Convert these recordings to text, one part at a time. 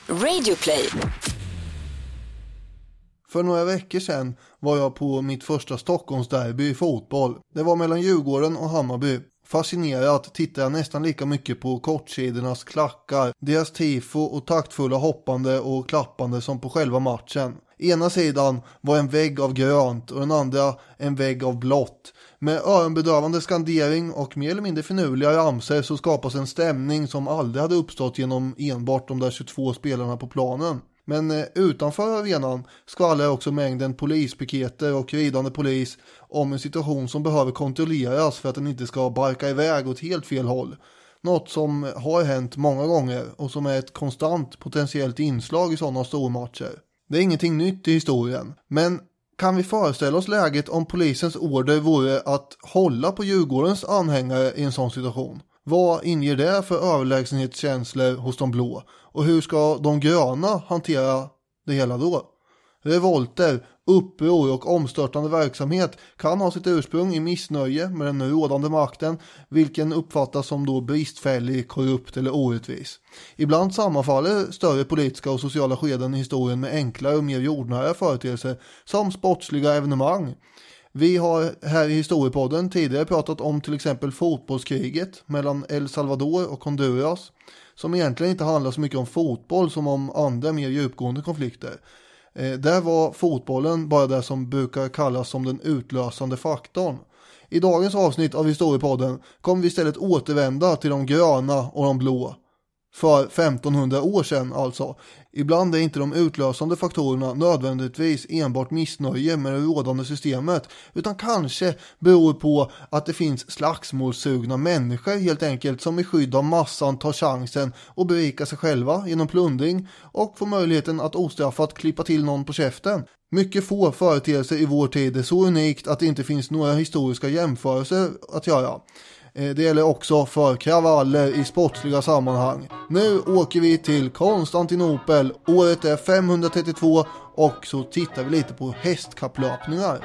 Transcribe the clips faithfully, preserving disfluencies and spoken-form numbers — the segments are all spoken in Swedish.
Radioplay. För några veckor sedan var jag på mitt första Stockholmsderby i fotboll. Det var mellan Djurgården och Hammarby. Fascinerat tittar jag nästan lika mycket på kortsidornas klackar, deras tifo och taktfulla hoppande och klappande som på själva matchen. Ena sidan var en vägg av grönt och den andra en vägg av blått. Med öronbedövande skandering och mer eller mindre finurliga ramser så skapas en stämning som aldrig hade uppstått genom enbart de där tjugotvå spelarna på planen. Men eh, utanför arenan skvallrar också mängden polispiketer och ridande polis om en situation som behöver kontrolleras för att den inte ska barka iväg åt helt fel håll. Något som har hänt många gånger och som är ett konstant potentiellt inslag i sådana stormatcher. Det är ingenting nytt i historien, men kan vi föreställa oss läget om polisens order vore att hålla på Djurgårdens anhängare i en sån situation? Vad inger det för överlägsenhetskänslor hos de blå? Och hur ska de gröna hantera det hela då? Revolter, uppror och omstörtande verksamhet kan ha sitt ursprung i missnöje med den rådande makten, vilken uppfattas som då bristfällig, korrupt eller orättvis. Ibland sammanfaller större politiska och sociala skeden i historien med enklare och mer jordnära företeelser som sportsliga evenemang. Vi har här i Historiepodden tidigare pratat om till exempel fotbollskriget mellan El Salvador och Honduras, som egentligen inte handlar så mycket om fotboll som om andra mer djupgående konflikter. Eh, där var fotbollen bara det som brukar kallas som den utlösande faktorn. I dagens avsnitt av Historiepodden kommer vi istället återvända till de gröna och de blå. För femtonhundra år sedan alltså. Ibland är inte de utlösande faktorerna nödvändigtvis enbart missnöje med det rådande systemet, utan kanske beror på att det finns slagsmålsugna människor helt enkelt som i skydd av massan tar chansen att berika sig själva genom plundring och får möjligheten att ostraffat klippa till någon på käften. Mycket få företeelser i vår tid är så unikt att det inte finns några historiska jämförelser att göra. Det gäller också för kravaller i sportsliga sammanhang. Nu åker vi till Konstantinopel. Året är femhundratrettiotvå och så tittar vi lite på hästkapplöpningar.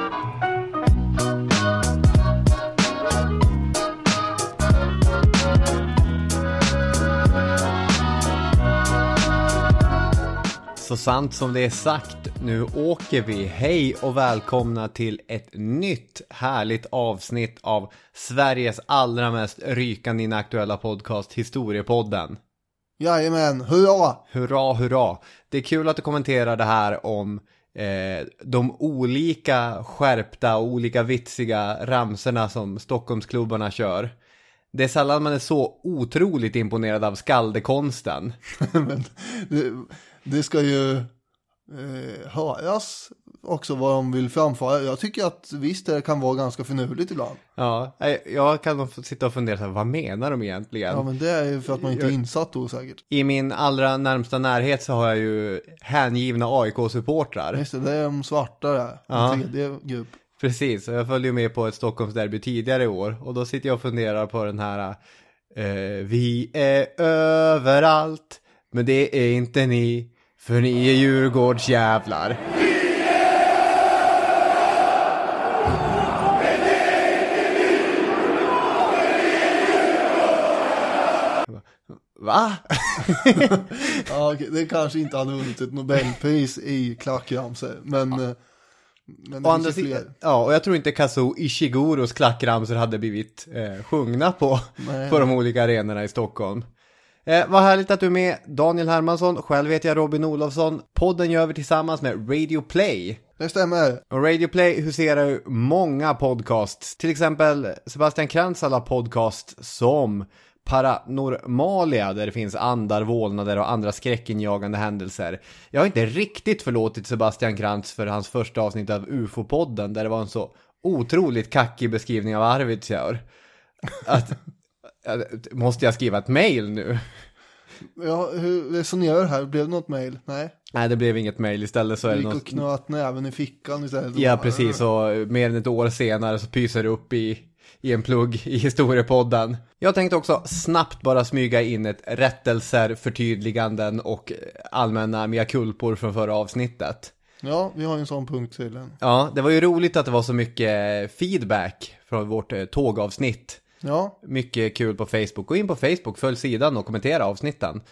Så sant som det är sagt, nu åker vi. Hej och välkomna till ett nytt härligt avsnitt av Sveriges allra mest rykande inaktuella podcast, Historiepodden. Jajamän, hurra! Hurra, hurra! Det är kul att du kommenterar det här om eh, de olika skärpta och olika vitsiga ramserna som Stockholmsklubbarna kör. Det är sällan man är så otroligt imponerad av skaldekonsten. Men det, det ska ju eh, höras också vad de vill framföra. Jag tycker att visst det kan vara ganska finurligt ibland. Ja, jag kan nog sitta och fundera så här, vad menar de egentligen? Ja, men det är ju för att man inte är insatt då säkert. I min allra närmsta närhet så har jag ju hängivna A I K-supportrar. Just det, det är de svarta där. Ja. En tredje grupp. Precis, och jag följde ju med på ett Stockholmsderby tidigare i år. Och då sitter jag och funderar på den här eh, vi är överallt, men det är inte ni, för ni är Djurgårdsjävlar. Va? Ja, det kanske inte hade vunnit ett Nobelpris i klackramser, men, ja. men det och finns fler. Ja, och jag tror inte Kazuo Ishiguros klackramser hade blivit eh, sjungna på, på de olika arenorna i Stockholm. Eh, vad härligt att du är med, Daniel Hermansson. Själv heter jag Robin Olofsson. Podden gör vi tillsammans med Radio Play. Det stämmer. Och Radio Play huserar ju många podcasts. Till exempel Sebastian Krantz alla podcast som Paranormalia, där det finns andar, vålnader och andra skräckinjagande händelser. Jag har inte riktigt förlåtit Sebastian Krantz för hans första avsnitt av U F O-podden, där det var en så otroligt kackig beskrivning av Arvidsjaur. Att, att måste jag skriva ett mejl nu? Ja, hur resonerar det här? Blev det något mejl? Nej. Nej, det blev inget mejl. Istället så är det gick något... och knöt näven i fickan istället. Ja, precis. Och mer än ett år senare så pyser det upp i, i en plugg i Historiepodden. Jag tänkte också snabbt bara smyga in ett rättelser, förtydliganden och allmänna mea culpor från förra avsnittet. Ja, vi har en sån punkt till den. Ja, det var ju roligt att det var så mycket feedback från vårt eh, tågavsnitt. Ja. Mycket kul på Facebook. Gå in på Facebook, följ sidan och kommentera avsnitten.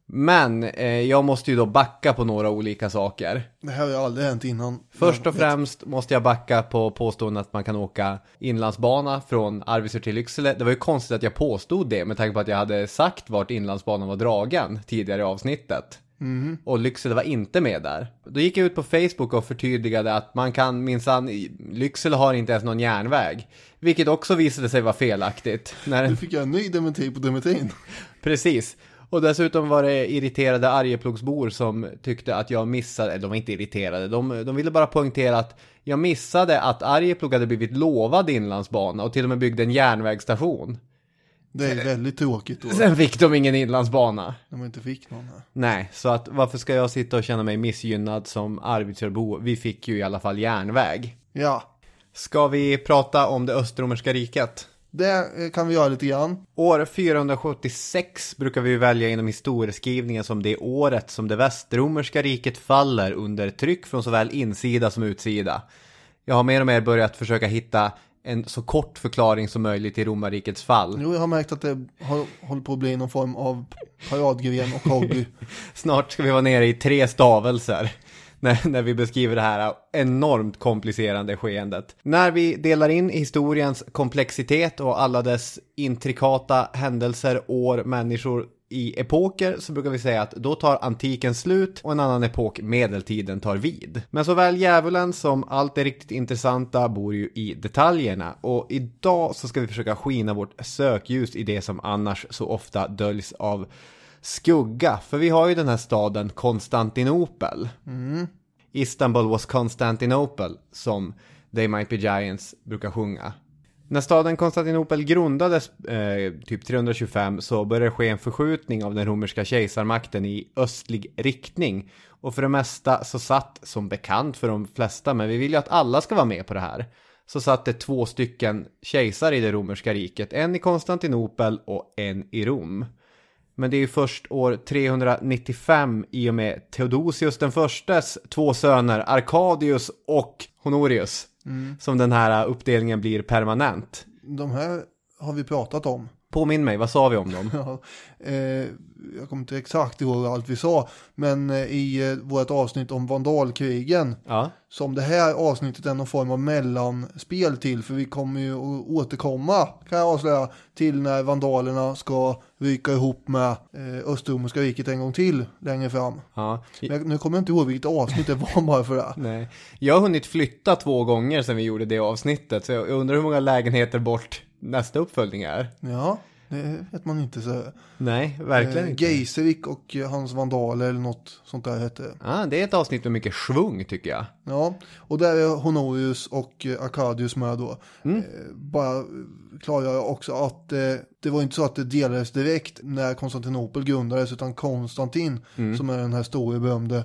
Men eh, jag måste ju då backa på några olika saker. Det här har ju aldrig hänt innan. Först och främst måste jag backa på påståendet att man kan åka inlandsbana från Arvidsjaur till Lycksele. Det var ju konstigt att jag påstod det med tanke på att jag hade sagt vart inlandsbanan var dragen tidigare i avsnittet. Mm. Och Lycksele var inte med där. Då gick jag ut på Facebook och förtydligade att man kan minsann, Lycksele har inte ens någon järnväg. Vilket också visade sig vara felaktigt. När... Du fick jag en ny dementi på dementin. Precis. Och dessutom var det irriterade Arjeplogsbor som tyckte att jag missade, eller de var inte irriterade, de, de ville bara poängtera att jag missade att Arjeplog hade blivit lovad inlandsbana och till och med byggde en järnvägsstation. Det är väldigt tråkigt då. Sen fick de ingen inlandsbana. De inte fick någon här. Nej, så att varför ska jag sitta och känna mig missgynnad som Arvidsjaurbo? Vi fick ju i alla fall järnväg. Ja. Ska vi prata om det östromerska riket? Det kan vi göra lite grann. År fyrahundrasjuttiosex brukar vi välja inom historieskrivningen som det året som det västromerska riket faller under tryck från såväl insida som utsida. Jag har mer och mer börjat försöka hitta en så kort förklaring som möjligt till romarrikets fall. Jo, jag har märkt att det har hållit på att bli någon form av paradgren och hobby. Snart ska vi vara nere i tre stavelser. När, när vi beskriver det här enormt komplicerande skeendet. När vi delar in historiens komplexitet och alla dess intrikata händelser, år, människor i epoker, så brukar vi säga att då tar antiken slut och en annan epok, medeltiden, tar vid. Men såväl djävulen som allt det riktigt intressanta bor ju i detaljerna, och idag så ska vi försöka skina vårt sökljus i det som annars så ofta döljs av skugga. För vi har ju den här staden Konstantinopel. Mm. Istanbul was Constantinople, som They Might Be Giants brukar sjunga. När staden Konstantinopel grundades eh, typ trehundratjugofem så började det ske en förskjutning av den romerska kejsarmakten i östlig riktning. Och för det mesta så satt, som bekant för de flesta, men vi vill ju att alla ska vara med på det här, så satt det två stycken kejsare i det romerska riket. En i Konstantinopel och en i Rom. Men det är ju först år trehundranittiofem i och med Theodosius den förstes två söner, Arkadius och Honorius, mm. som den här uppdelningen blir permanent. De här har vi pratat om. Påminn mig, vad sa vi om dem? ja, eh, jag kommer inte exakt ihåg allt vi sa, men eh, i eh, vårt avsnitt om vandalkrigen, ja. som det här avsnittet är någon form av mellanspel till, för vi kommer ju att återkomma, kan jag avslöja, till när vandalerna ska ryka ihop med eh, Östromerska riket en gång till längre fram. Ja. Men nu kommer jag inte ihåg vilket avsnitt det var bara för det. Nej. Jag har hunnit flytta två gånger sedan vi gjorde det avsnittet, så jag undrar hur många lägenheter bort nästa uppföljning är. Ja, det vet man inte så. Nej, verkligen eh, inte. Geisevik och hans vandaler eller något sånt där hette. Ja, ah, det är ett avsnitt med mycket svung tycker jag. Ja, och där är Honorius och eh, Arkadius med då. Mm. Eh, bara klargör jag också att eh, det var inte så att det delades direkt när Konstantinopel grundades, utan Konstantin, mm. som är den här stora berömde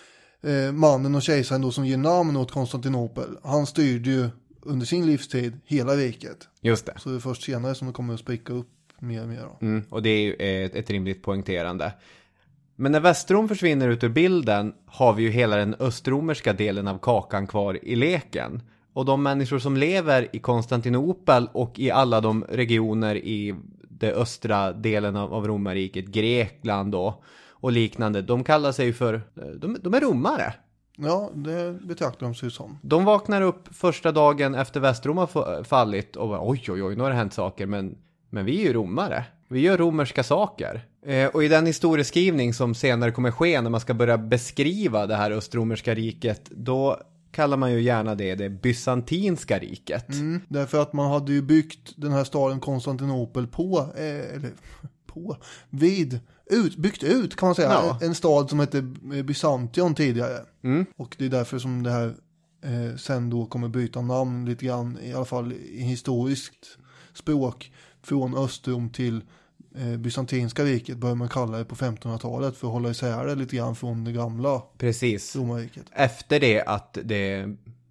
eh, mannen och kejsaren då som ger namn åt Konstantinopel. Han styrde ju under sin livstid hela riket. Just det. Så det är först senare som det kommer att spricka upp mer och mer. Då. Mm, och det är ju ett, ett rimligt poängterande. Men när Västrom försvinner ut ur bilden har vi ju hela den östromerska delen av kakan kvar i leken. Och de människor som lever i Konstantinopel och i alla de regioner i det östra delen av, av romarriket, Grekland då, och liknande, de kallar sig för, de, de är romare. Ja, det betraktar de sig som. De vaknar upp första dagen efter Västrom har fallit och bara, oj oj oj, nu har det hänt saker, men, men vi är ju romare. Vi gör romerska saker. Eh, och i den historieskrivning som senare kommer ske när man ska börja beskriva det här östromerska riket, då kallar man ju gärna det det bysantinska riket. Mm, därför att man hade ju byggt den här staden Konstantinopel på, eh, eller på, vid, ut, byggt ut kan man säga, ja. En stad som hette Byzantion tidigare. Mm. Och det är därför som det här eh, sen då kommer byta namn lite grann, i alla fall i historiskt språk, från Östrom till eh, bysantinska riket börjar man kalla det på femtonhundratalet för att hålla isär det lite grann från det gamla. Precis. Romarriket. Efter det att det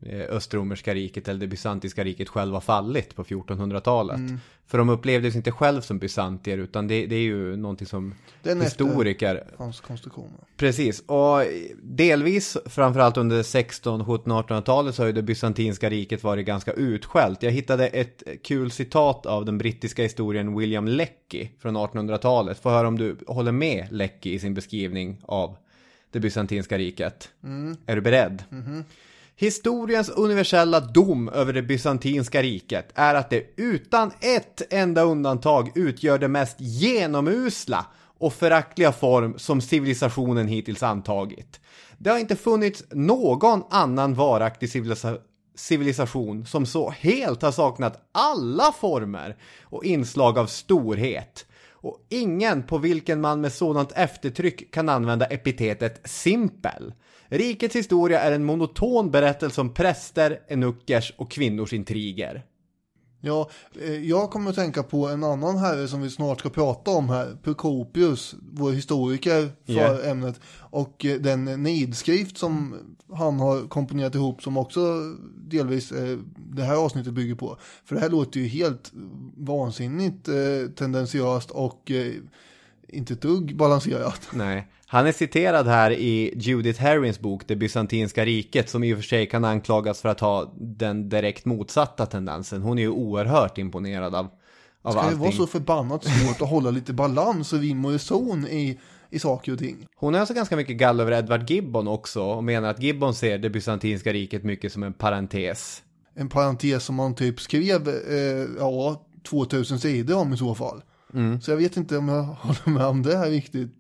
Östromerska riket eller det bysantiska riket själva fallit på fjortonhundratalet. Mm. För de upplevdes inte själv som bysantier, utan det, det är ju någonting som historiker... Hans konstruktioner. Precis, och delvis framförallt under sexton-, sjutton-, artonhundratalet så har ju det bysantinska riket varit ganska utskällt. Jag hittade ett kul citat av den brittiska historien William Lecky från artonhundratalet. Får höra om du håller med Lecky i sin beskrivning av det bysantinska riket. Mm. Är du beredd? Mm-hmm. Historiens universella dom över det bysantinska riket är att det utan ett enda undantag utgör det mest genomusla och föraktliga form som civilisationen hittills antagit. Det har inte funnits någon annan varaktig civilisa- civilisation som så helt har saknat alla former och inslag av storhet. Och ingen på vilken man med sådant eftertryck kan använda epitetet simpel. Rikets historia är en monoton berättelse om präster, enuckers och kvinnors intriger. Ja, jag kommer att tänka på en annan herre som vi snart ska prata om här. Prokopius, vår historiker för yeah. ämnet. Och den nidskrift som han har komponerat ihop som också delvis eh, det här avsnittet bygger på. För det här låter ju helt vansinnigt eh, tendensiöst och eh, inte ett dugg balanserat. Nej, han är citerad här i Judith Herrins bok Det bysantinska riket, som i och för sig kan anklagas för att ha den direkt motsatta tendensen. Hon är ju oerhört imponerad av, av Ska allting. det vara så förbannat svårt att hålla lite balans och rim och reson i, i saker och ting? Hon är alltså ganska mycket gall över Edward Gibbon också och menar att Gibbon ser det bysantinska riket mycket som en parentes. En parentes som man typ skrev eh, ja, tvåtusen sidor om i så fall. Mm. Så jag vet inte om jag håller med om det här riktigt.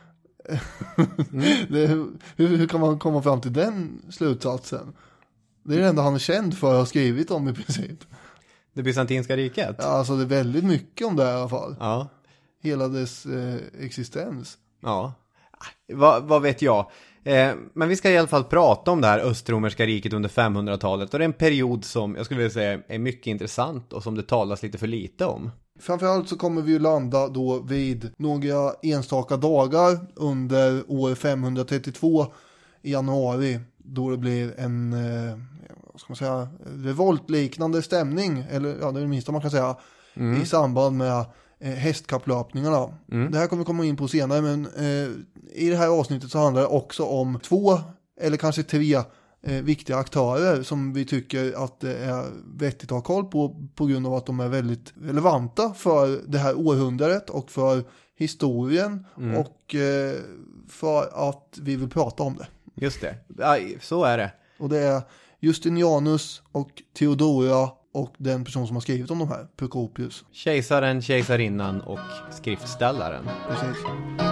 Mm. det, hur, hur kan man komma fram till den slutsatsen? Det är det enda han är känd för att ha skrivit om i princip. Det bysantinska riket? Ja, alltså det är väldigt mycket om det i alla fall. Ja. Hela dess eh, existens. Ja, vad, vad vet jag. Eh, men vi ska i alla fall prata om det här östromerska riket under femhundratalet. Och det är en period som jag skulle vilja säga är mycket intressant och som det talas lite för lite om. Framförallt så kommer vi ju landa då vid några enstaka dagar under år femhundratrettiotvå i januari. Då det blir en eh, vad ska man säga, revoltliknande stämning. Eller ja, det är det minsta man kan säga. Mm. I samband med eh, hästkapplöpningarna. Mm. Det här kommer vi komma in på senare. Men eh, i det här avsnittet så handlar det också om två eller kanske tre Eh, viktiga aktörer som vi tycker att det är vettigt att ha koll på på grund av att de är väldigt relevanta för det här århundradet och för historien mm. och eh, för att vi vill prata om det. Just det, ja, så är det. Och det är Justinianus och Theodora och den person som har skrivit om de här, Prokopius. Kejsaren, kejsarinnan och skriftställaren. Precis.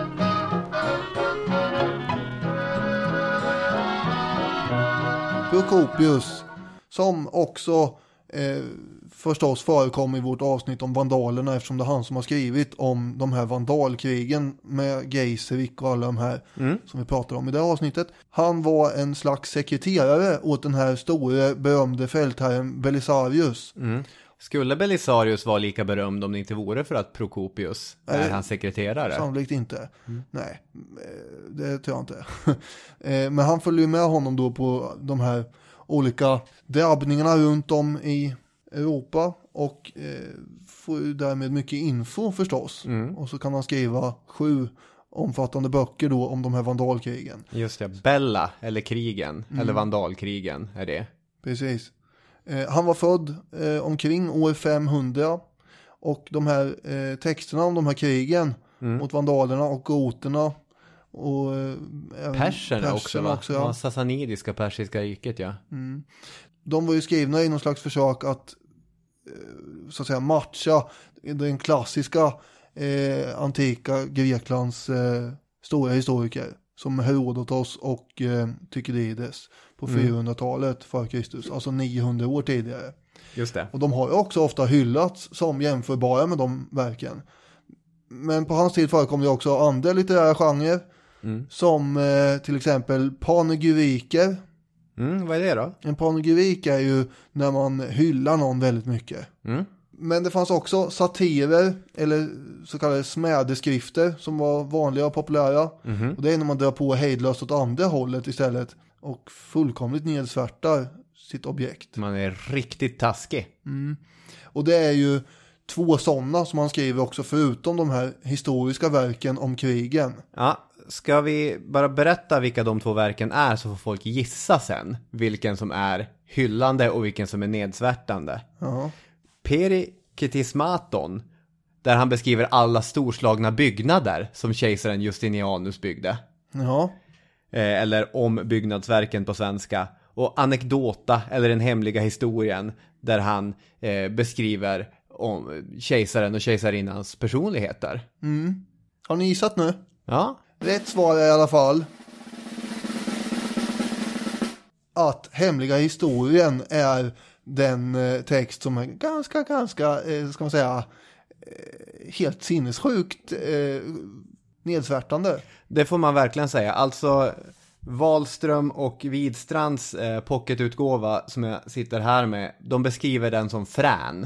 Prokopius, som också eh, förstås förekom i vårt avsnitt om vandalerna, eftersom det är han som har skrivit om de här vandalkrigen med Geisevik och alla de här mm. som vi pratar om i det här avsnittet. Han var en slags sekreterare åt den här stora berömde fältherren Belisarius. Mm. Skulle Belisarius vara lika berömd om det inte vore för att Prokopius är Nej, hans sekreterare? Sannolikt inte. Mm. Nej, det tror jag inte. Men han följer med honom då på de här olika drabbningarna runt om i Europa och får därmed mycket info förstås. Mm. Och så kan han skriva sju omfattande böcker då om de här vandalkrigen. Just det, Bella eller krigen, mm. eller vandalkrigen är det. Precis. Han var född eh, omkring år femhundra och de här eh, texterna om de här krigen mm. mot vandalerna och goterna och eh, perserna också, va? också ja. Ja, sassanidiska persiska riket, ja. Mm. De var ju skrivna i någon slags försök att eh, så att säga matcha den klassiska eh, antika Greklands eh, stora historiker som Herodotos och eh, Thukydides på mm. fyrahundratalet för Kristus, alltså niohundra år tidigare. Just det. Och de har ju också ofta hyllats som jämförbara med de verken. Men på hans tid förekom det också andra litterära genrer mm. som eh, till exempel panegyriker. Mm, vad är det då? En panegyrik är ju när man hyllar någon väldigt mycket. Mm. Men det fanns också satirer eller så kallade smädeskrifter som var vanliga och populära. Mm. Och det är när man drar på hejdlöst åt andra hållet istället och fullkomligt nedsvärtar sitt objekt. Man är riktigt taskig. Mm. Och det är ju två sådana som han skriver också, förutom de här historiska verken om krigen. Ja, ska vi bara berätta vilka de två verken är så får folk gissa sen vilken som är hyllande och vilken som är nedsvärtande. Ja. Periktismaton, där han beskriver alla storslagna byggnader som kejsaren Justinianus byggde. Ja. Eh, eller om byggnadsverken på svenska. Och anekdota, eller den hemliga historien, där han eh, beskriver om kejsaren och kejsarinnans personligheter. Mm. Har ni gissat nu? Ja. Rätt svar är i alla fall att hemliga historien är den eh, text som är ganska, ganska, eh, ska man säga, eh, helt sinnessjukt eh, nedsvärtande. Det får man verkligen säga. Alltså Wahlström och Widstrands eh, pocketutgåva som jag sitter här med, de beskriver den som frän.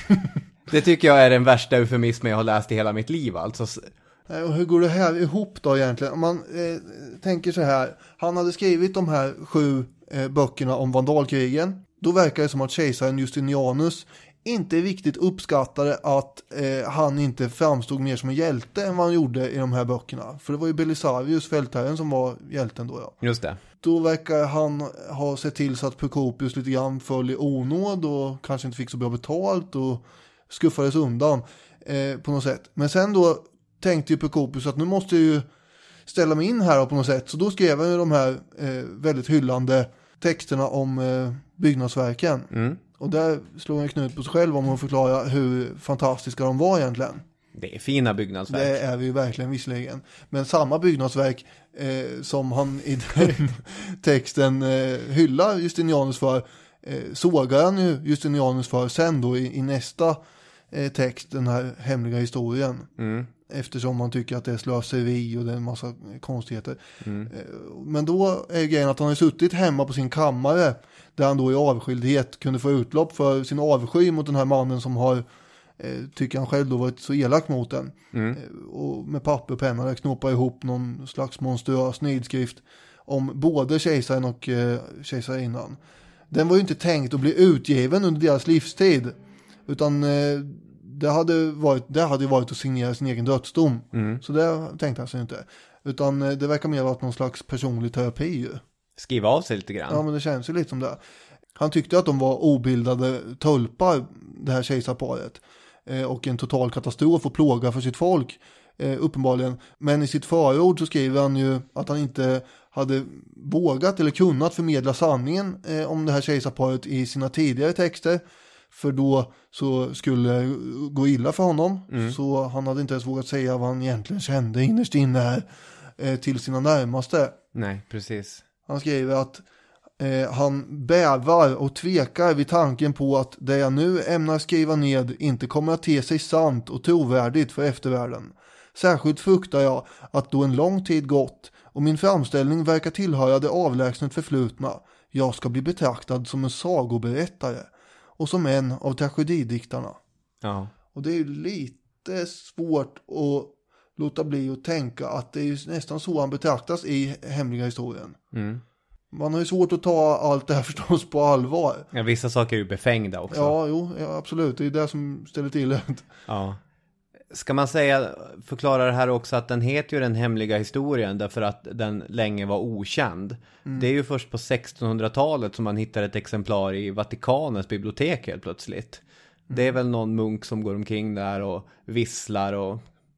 Det tycker jag är den värsta eufemismen jag har läst i hela mitt liv. Alltså. Och hur går det här ihop då egentligen? Om man eh, tänker så här, han hade skrivit de här sju eh, böckerna om vandalkrigen. Då verkar det som att kejsaren Justinianus inte riktigt uppskattade att eh, han inte framstod mer som en hjälte än vad han gjorde i de här böckerna. För det var ju Belisarius, fältherren, som var hjälten då. Ja. Just det. Då verkar han ha sett till så att Prokopius lite grann föll i onåd och kanske inte fick så bra betalt och skuffades undan eh, på något sätt. Men sen då tänkte ju Prokopius att nu måste jag ju ställa mig in här på något sätt. Så då skrev han ju de här eh, väldigt hyllande texterna om eh, byggnadsverken. Mm. Och där slår han knut på sig själv om att förklara hur fantastiska de var egentligen. Det är fina byggnadsverk. Det är vi ju verkligen visserligen. Men samma byggnadsverk eh, som han i den texten eh, hyllar Justinianus för eh, sågar han ju Justinianus för sen då i, i nästa eh, text, den här hemliga historien. Mm. Eftersom man tycker att det är slöseri och det är en massa konstigheter. Mm. Men då är grejen att han har suttit hemma på sin kammare där han då i avskildhet kunde få utlopp för sin avsky mot den här mannen som har, eh, tycker han själv då, varit så elak mot den. Mm. Och med papper och penna där knåpa ihop någon slags monstruös nedskrift om både kejsaren och eh, kejsarinnan. Den var ju inte tänkt att bli utgiven under deras livstid, utan eh, det hade varit det hade varit att signera sin egen dödsdom. Mm. Så det tänkte han sig inte. Utan det verkar mer vara någon slags personlig terapi ju. Skriva av sig lite grann. Ja, men det känns ju lite som det. Han tyckte att de var obildade tulpar, det här kejsarparet. Eh, och en total katastrof och plåga för sitt folk, eh, uppenbarligen. Men i sitt förord så skriver han ju att han inte hade vågat eller kunnat förmedla sanningen eh, om det här kejsarparet i sina tidigare texter. För då så skulle det gå illa för honom. Mm. Så han hade inte ens vågat säga vad han egentligen kände innerst inne här eh, till sina närmaste. Nej, precis. Han skriver att eh, han bävar och tvekar vid tanken på att det jag nu ämnar skriva ned inte kommer att te sig sant och trovärdigt för eftervärlden. Särskilt fruktar jag att då en lång tid gått och min framställning verkar tillhöra det avlägsnet förflutna, jag ska bli betraktad som en sagoberättare och som en av tragedidiktarna. Ja. Och det är ju lite svårt att låta bli att tänka att det är ju nästan så han betraktas i hemliga historien. Mm. Man har ju svårt att ta allt det här förstås på allvar. Ja, vissa saker är ju befängda också. Ja, jo, ja, absolut. Det är det som ställer till det. Ja. Ska man säga, förklara det här också, att den heter ju den hemliga historien därför att den länge var okänd. Mm. Det är ju först på sextonhundratalet som man hittar ett exemplar i Vatikanets bibliotek helt plötsligt. Mm. Det är väl någon munk som går omkring där och visslar och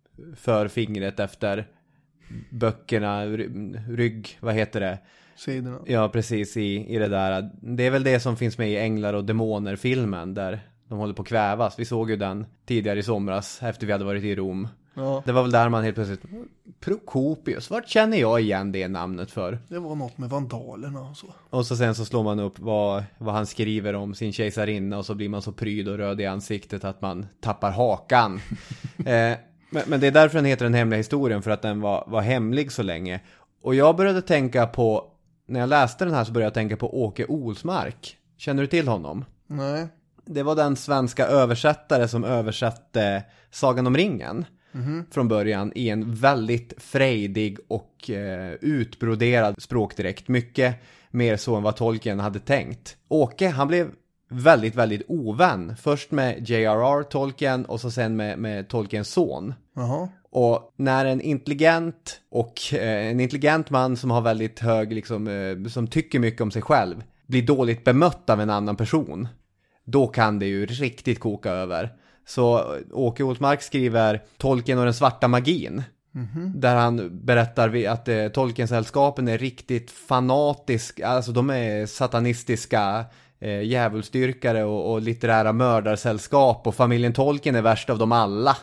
för fingret efter böckerna, rygg, vad heter det? Sidorna. Ja, precis, i, i det där. Det är väl det som finns med i Änglar och Demoner-filmen där de håller på att kvävas. Vi såg ju den tidigare i somras efter vi hade varit i Rom. Ja. Det var väl där man helt plötsligt, Prokopius, vart känner jag igen det namnet för? Det var något med vandalerna och så. Och så sen så slår man upp vad, vad han skriver om sin kejsarinna och så blir man så pryd och röd i ansiktet att man tappar hakan. eh, men, men det är därför den heter Den hemliga historien, för att den var, var hemlig så länge. Och jag började tänka på, när jag läste den här så började jag tänka på Åke Olsmark. Känner du till honom? Nej. Det var den svenska översättare som översatte Sagan om ringen. mm-hmm. från början i en väldigt frejdig och eh, utbroderad språkdräkt. Mycket mer så än vad Tolkien hade tänkt. Åke, han blev väldigt, väldigt ovän. Först med J R R Tolkien och så sen med, med Tolkiens son. Jaha. Och när en intelligent och eh, en intelligent man som har väldigt hög liksom, eh, som tycker mycket om sig själv blir dåligt bemött av en annan person, då kan det ju riktigt koka över. Så Åke Olsmark skriver Tolkien och den svarta magin. Mm-hmm. Där han berättar att eh, Tolkien-sällskapen är riktigt fanatisk, alltså de är satanistiska eh, djävulsdyrkare och, och litterära mördarsällskap, och familjen Tolkien är värst av dem alla.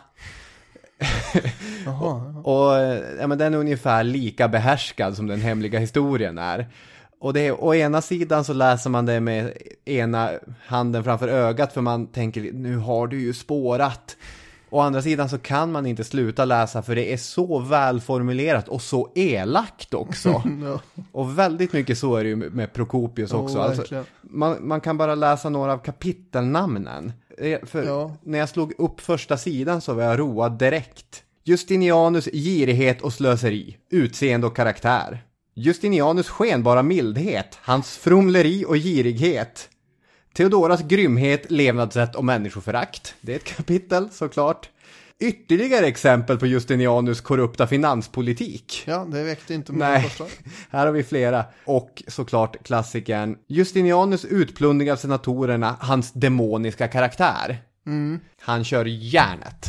Jaha. och, och ja, men den är ungefär lika behärskad som den hemliga historien är. Och det är, å ena sidan så läser man det med ena handen framför ögat, för man tänker, nu har du ju spårat. Å andra sidan så kan man inte sluta läsa, för det är så välformulerat och så elakt också. Ja. Och väldigt mycket så är det ju med Prokopius också. Oh, alltså, man, man kan bara läsa några av kapitelnamnen. För ja. När jag slog upp första sidan så var jag road direkt. Justinianus girighet och slöseri, utseende och karaktär. Justinianus skenbara mildhet, hans fromleri och girighet. Theodoras grymhet, levnadssätt och människoförakt. Det är ett kapitel, såklart. Ytterligare exempel på Justinianus korrupta finanspolitik. Ja, det väckte inte med. Nej, första. Här har vi flera. Och såklart klassikern Justinianus utplundring av senatorerna, hans demoniska karaktär. Mm. Han kör järnet.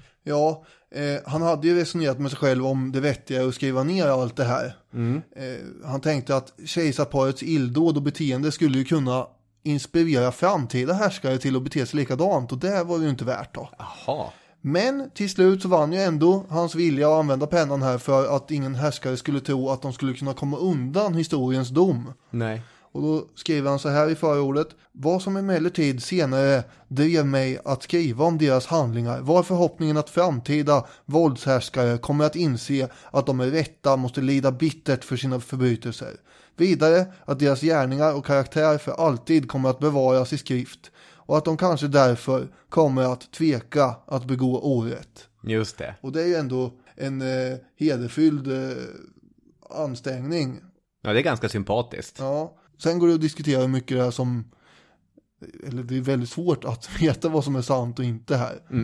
Ja, eh, han hade ju resonerat med sig själv om det vettiga att skriva ner allt det här. Mm. Eh, han tänkte att kejsarparets illdåd och beteende skulle ju kunna inspirera framtida härskare till att bete sig likadant, och det var ju inte värt då. Jaha. Men till slut så vann ju ändå hans vilja att använda pennan här, för att ingen härskare skulle tro att de skulle kunna komma undan historiens dom. Nej. Och då skriver han så här i förordet: vad som emellertid senare drev mig att skriva om deras handlingar var förhoppningen att framtida våldshärskare kommer att inse att de med rätta måste lida bittert för sina förbrytelser. Vidare att deras gärningar och karaktär för alltid kommer att bevaras i skrift, och att de kanske därför kommer att tveka att begå orätt. Just det. Och det är ju ändå en eh, hederfylld eh, ansträngning. Ja, det är ganska sympatiskt. Ja. Sen går det att diskutera hur mycket det är som, eller det är väldigt svårt att veta vad som är sant och inte här. Mm.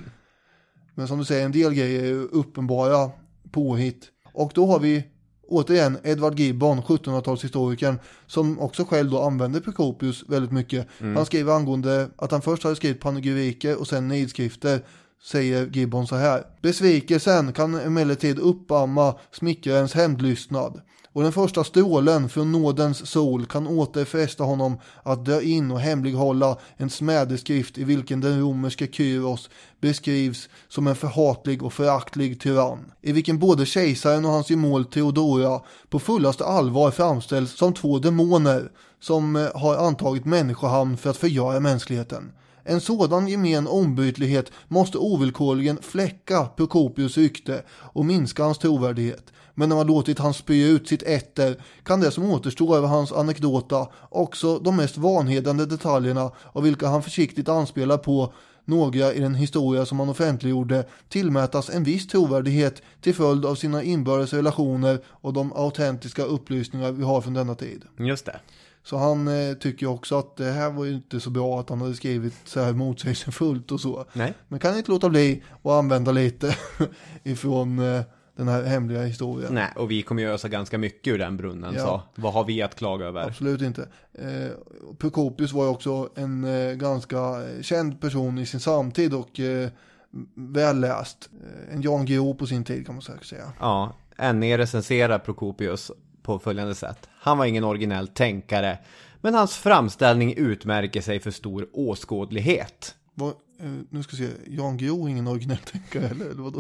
Men som du säger, en del grejer är uppenbara påhitt. Och då har vi återigen Edward Gibbon, sjuttonhundratalshistorikern, som också själv då använder Prokopius väldigt mycket. Mm. Han skriver angående att han först hade skrivit panegyriker och sen nidskrifter, säger Gibbon så här: besvikelsen kan emellertid uppamma smickarens hämndlystnad, och den första strålen från nådens sol kan återfästa honom att dra in och hemlighålla en smädeskrift i vilken den romerske Kyros beskrivs som en förhatlig och föraktlig tyrann, i vilken både kejsaren och hans gemål Theodora på fullaste allvar framställs som två demoner som har antagit människohamn för att förgöra mänskligheten. En sådan gemen ombytlighet måste ovillkorligen fläcka Prokopius rykte och minska hans trovärdighet. Men när man låtit han spy ut sitt ätter kan det som återstår över hans anekdota, också de mest vanhedrande detaljerna av vilka han försiktigt anspelar på några i den historia som han offentliggjorde, tillmätas en viss trovärdighet till följd av sina inbördes relationer och de autentiska upplysningar vi har från denna tid. Just det. Så han eh, tycker också att det här var ju inte så bra att han hade skrivit så här motsägelsefullt och så. Nej. Men kan inte låta bli att använda lite ifrån eh, den här hemliga historien. Nej, och vi kommer ju ösa ganska mycket ur den brunnen, ja. Så vad har vi att klaga över? Absolut inte. Eh, Prokopius var ju också en eh, ganska känd person i sin samtid och eh, välläst. Eh, en Jan Guillou på sin tid kan man säkert säga. Ja, N E recenserar Prokopius på följande sätt: han var ingen originell tänkare, men hans framställning utmärker sig för stor åskådlighet. Vad, eh, nu ska vi se, Jan Guillou ingen originell tänkare eller, eller vadå?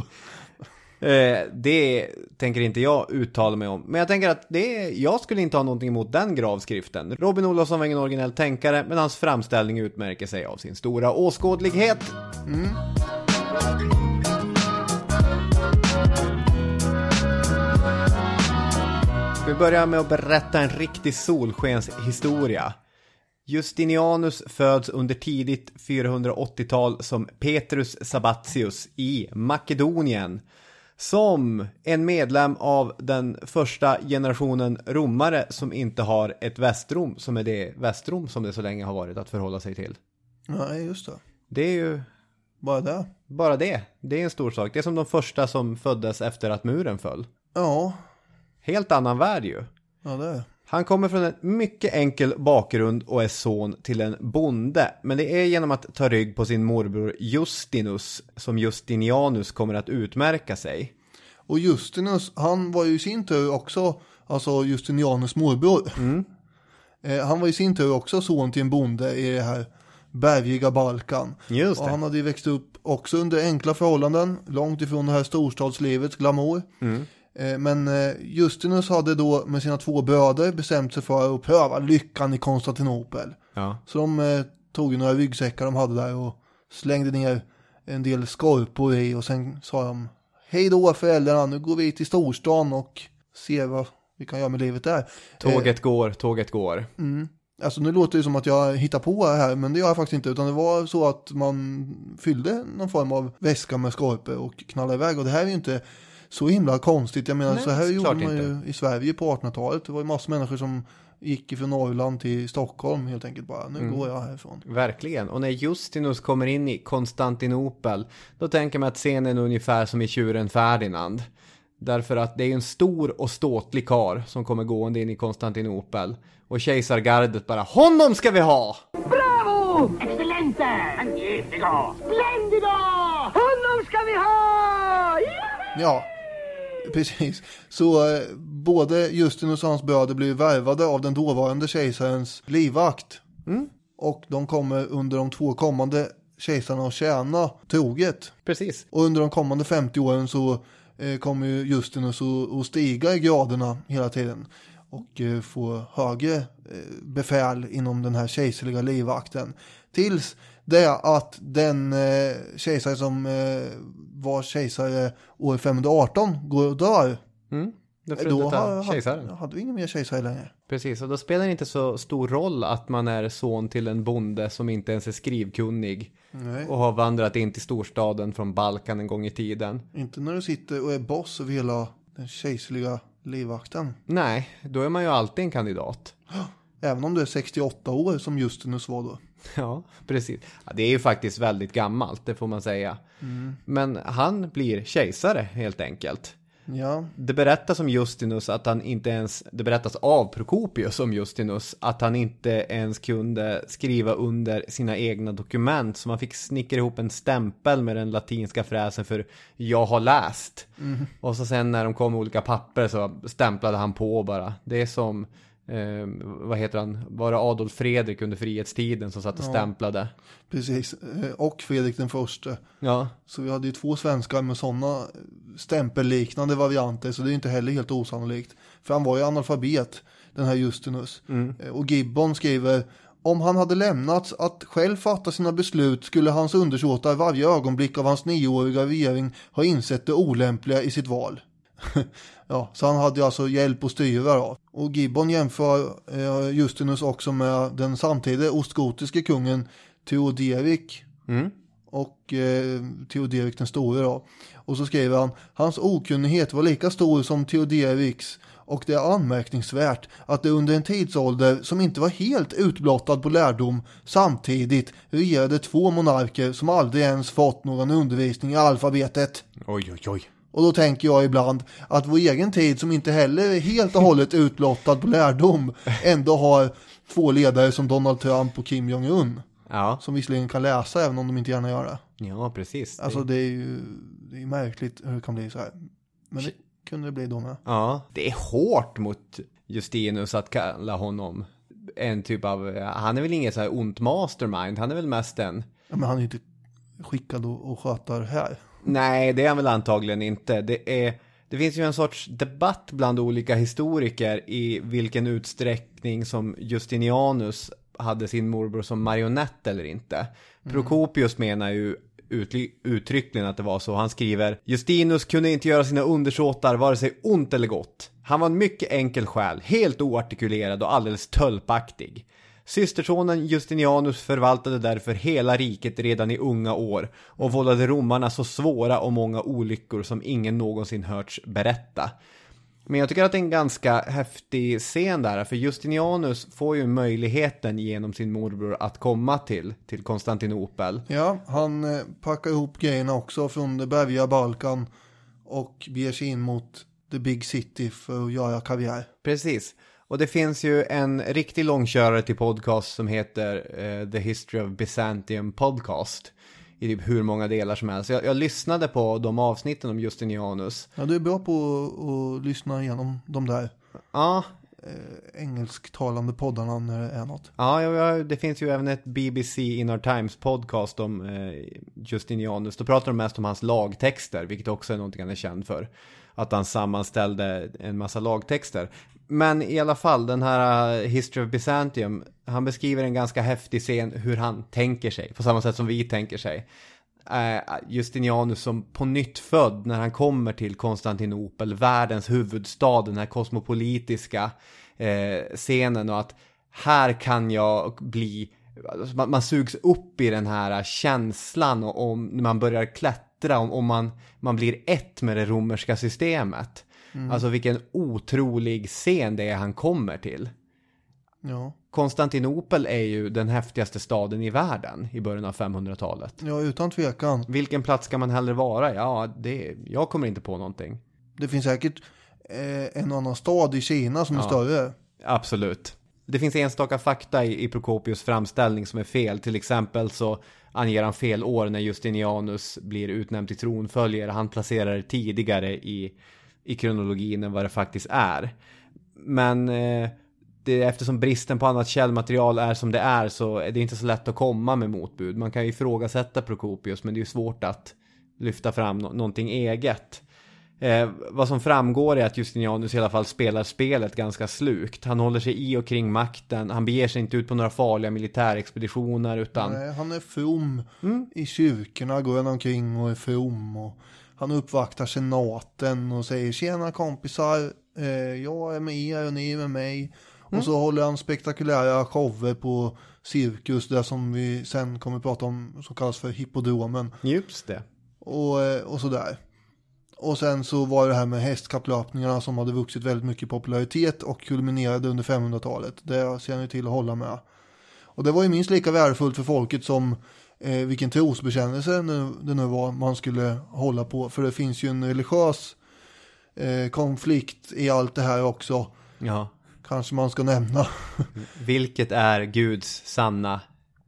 Eh, det tänker inte jag uttala mig om. Men jag tänker att det, jag skulle inte ha någonting emot den gravskriften. Robin Olofsson var ingen originell tänkare, men hans framställning utmärker sig av sin stora åskådlighet. Mm. Vi börjar med att berätta en riktig solskenshistoria. Justinianus föds under tidigt fyrahundraåttiotal som Petrus Sabatius i Makedonien. Som en medlem av den första generationen romare som inte har ett västrom, som är det västrom som det så länge har varit att förhålla sig till. Nej, just det. Det är ju... Bara det? Bara det. Det är en stor sak. Det är som de första som föddes efter att muren föll. Ja. Helt annan värld ju. Ja, det är. Han kommer från en mycket enkel bakgrund och är son till en bonde. Men det är genom att ta rygg på sin morbror Justinus som Justinianus kommer att utmärka sig. Och Justinus, han var ju i sin tur också, alltså Justinianus morbror. Mm. Eh, han var i sin tur också son till en bonde i det här bergiga Balkan. Just det. Och han hade ju växt upp också under enkla förhållanden, långt ifrån det här storstadslivets glamour. Mm. Men Justinus hade då med sina två bröder bestämt sig för att pröva lyckan i Konstantinopel. Ja. Så de eh, tog ju några ryggsäckar de hade där och slängde ner en del skorpor i. Och sen sa de, hej då föräldrarna, nu går vi till storstan och ser vad vi kan göra med livet där. Tåget eh, går, tåget går. Mm. Alltså nu låter det som att jag hittar på här, men det gör jag faktiskt inte. Utan det var så att man fyllde någon form av väska med skorpor och knallade iväg. Och det här är ju inte... så himla konstigt. Jag menar, nej, så här gjorde man ju inte i Sverige på artonhundratalet. Det var ju massor av människor som gick från Norrland till Stockholm helt enkelt bara. Nu mm. går jag härifrån. Verkligen. Och när Justinus kommer in i Konstantinopel, då tänker man att scenen är ungefär som i tjuren Ferdinand. Därför att det är en stor och ståtlig kar som kommer gående in i Konstantinopel. Och kejsargardet bara, honom ska vi ha! Bravo! Excellente! Magnifico! Splendido! Honom ska vi ha! Ja, precis. Så eh, både Justinus och hans bröder blev värvade av den dåvarande kejsarens livvakt. Mm. Och de kommer under de två kommande kejsarna att tjäna troget. Precis. Och under de kommande femtio åren så eh, kommer ju Justinus att stiga i graderna hela tiden. Och eh, få högre eh, befäl inom den här kejserliga livvakten. Tills det är att den eh, kejsare som eh, var kejsare år femhundraarton går och dör. Mm. Då ha, hade, hade vi ingen mer kejsare längre. Precis, och då spelar det inte så stor roll att man är son till en bonde som inte ens är skrivkunnig. Nej. Och har vandrat in till storstaden från Balkan en gång i tiden. Inte när du sitter och är boss över hela den kejserliga livvakten. Nej, då är man ju alltid en kandidat. Även om du är sextioåtta år som Justinus var då. Ja, precis. Ja, det är ju faktiskt väldigt gammalt, det får man säga. Mm. Men han blir kejsare helt enkelt. Ja. Det berättas om Justinus att han inte ens, det berättas av Prokopius om Justinus att han inte ens kunde skriva under sina egna dokument, så man fick snickra ihop en stämpel med den latinska fräsen för jag har läst. Mm. Och så sen när de kom med olika papper så stämplade han på bara. Det är som Eh, vad heter han? Var det Adolf Fredrik under frihetstiden som satt och ja, stämplade? Precis, och Fredrik den första. Ja. Så vi hade ju två svenskar med sådana stämpelliknande varianter, så det är inte heller helt osannolikt. För han var ju analfabet, den här Justinus. Mm. Och Gibbon skriver, om han hade lämnats att själv fatta sina beslut skulle hans undersåtar varje ögonblick av hans nioåriga regering ha insett det olämpliga i sitt val. Ja, så han hade alltså hjälp att styra då. Och Gibbon jämför eh, Justinus också med den samtidiga ostgotiske kungen Theoderik. Mm. Och eh, Theoderik den store då. Och så skriver han, hans okunnighet var lika stor som Theoderiks. Och det är anmärkningsvärt att det under en tidsålder som inte var helt utblottad på lärdom samtidigt regerade två monarker som aldrig ens fått någon undervisning i alfabetet. Oj, oj, oj. Och då tänker jag ibland att vår egen tid som inte heller är helt och hållet utblottad på lärdom ändå har två ledare som Donald Trump och Kim Jong-Un. Ja. Som visserligen kan läsa även om de inte gärna gör det. Ja, precis. Alltså det är ju det är märkligt hur det kan bli så här. Men det kunde det bli då med. Ja, det är hårt mot Justinus att kalla honom en typ av, han är väl ingen så här ont mastermind, han är väl mest en. Ja, men han är inte skickad att sköta det här. Nej, det är han väl antagligen inte. Det är, det finns ju en sorts debatt bland olika historiker i vilken utsträckning som Justinianus hade sin morbror som marionett eller inte. Mm. Prokopius menar ju utly- uttryckligen att det var så. Han skriver, Justinus kunde inte göra sina undersåtar vare sig ont eller gott. Han var en mycket enkel själ, helt oartikulerad och alldeles tölpaktig. Systersonen Justinianus förvaltade därför hela riket redan i unga år och vållade romarna så svåra och många olyckor som ingen någonsin hörts berätta. Men jag tycker att det är en ganska häftig scen där, för Justinianus får ju möjligheten genom sin morbror att komma till, till Konstantinopel. Ja, han eh, packar ihop grejerna också från det bergiga Balkan och beger sig in mot the big city för att göra karriär. Precis. Och det finns ju en riktig långkörare till podcast som heter uh, The History of Byzantium Podcast. I typ hur många delar som helst. Jag, jag lyssnade på de avsnitten om Justinianus. Ja, du är bra på att, att lyssna igenom de där ja. eh, engelsktalande poddarna när det är något. Ja, ja, det finns ju även ett B B C In Our Times podcast om eh, Justinianus. Då pratar de mest om hans lagtexter, vilket också är någonting han är känd för. Att han sammanställde en massa lagtexter. Men i alla fall, den här History of Byzantium, han beskriver en ganska häftig scen hur han tänker sig, på samma sätt som vi tänker sig. Uh, Justinianus som på nytt född när han kommer till Konstantinopel, världens huvudstad, den här kosmopolitiska uh, scenen, och att här kan jag bli, man, man sugs upp i den här känslan och om när man börjar klättra, om, om man, man blir ett med det romerska systemet. Mm. Alltså vilken otrolig scen det är han kommer till. Ja. Konstantinopel är ju den häftigaste staden i världen i början av femhundratalet. Ja, utan tvekan. Vilken plats ska man hellre vara? Ja, det, jag kommer inte på någonting. Det finns säkert eh, en annan stad i Kina som är ja, större. Absolut. Det finns enstaka fakta i, i Prokopius framställning som är fel. Till exempel så anger han fel år när Justinianus blir utnämnd till tronföljare. Han placerar det tidigare i, i kronologin än vad det faktiskt är. Men eh, det, eftersom bristen på annat källmaterial är som det är, så är det inte så lätt att komma med motbud. Man kan ju ifrågasätta Prokopius, men det är ju svårt att lyfta fram no- någonting eget. Eh, vad som framgår är att Justinianus i alla fall spelar spelet ganska slukt. Han håller sig i och kring makten. Han beger sig inte ut på några farliga militärexpeditioner utan... Nej, han är from mm. i kyrkorna, går han omkring och är from. Och han uppvaktar senaten och säger: tjena kompisar, eh, jag är med er och ni är med mig. Mm. Och så håller han spektakulära shower på cirkus, där som vi sen kommer att prata om, som kallas för hippodromen. Just det. Och, och sådär. Och sen så var det här med hästkapplöpningarna som hade vuxit väldigt mycket i popularitet och kulminerade under femhundratalet. Det ser ni till att hålla med. Och det var ju minst lika värdefullt för folket som eh, vilken trosbekännelse nu, det nu var man skulle hålla på. För det finns ju en religiös eh, konflikt i allt det här också. Ja. Kanske man ska nämna. Vilket är Guds sanna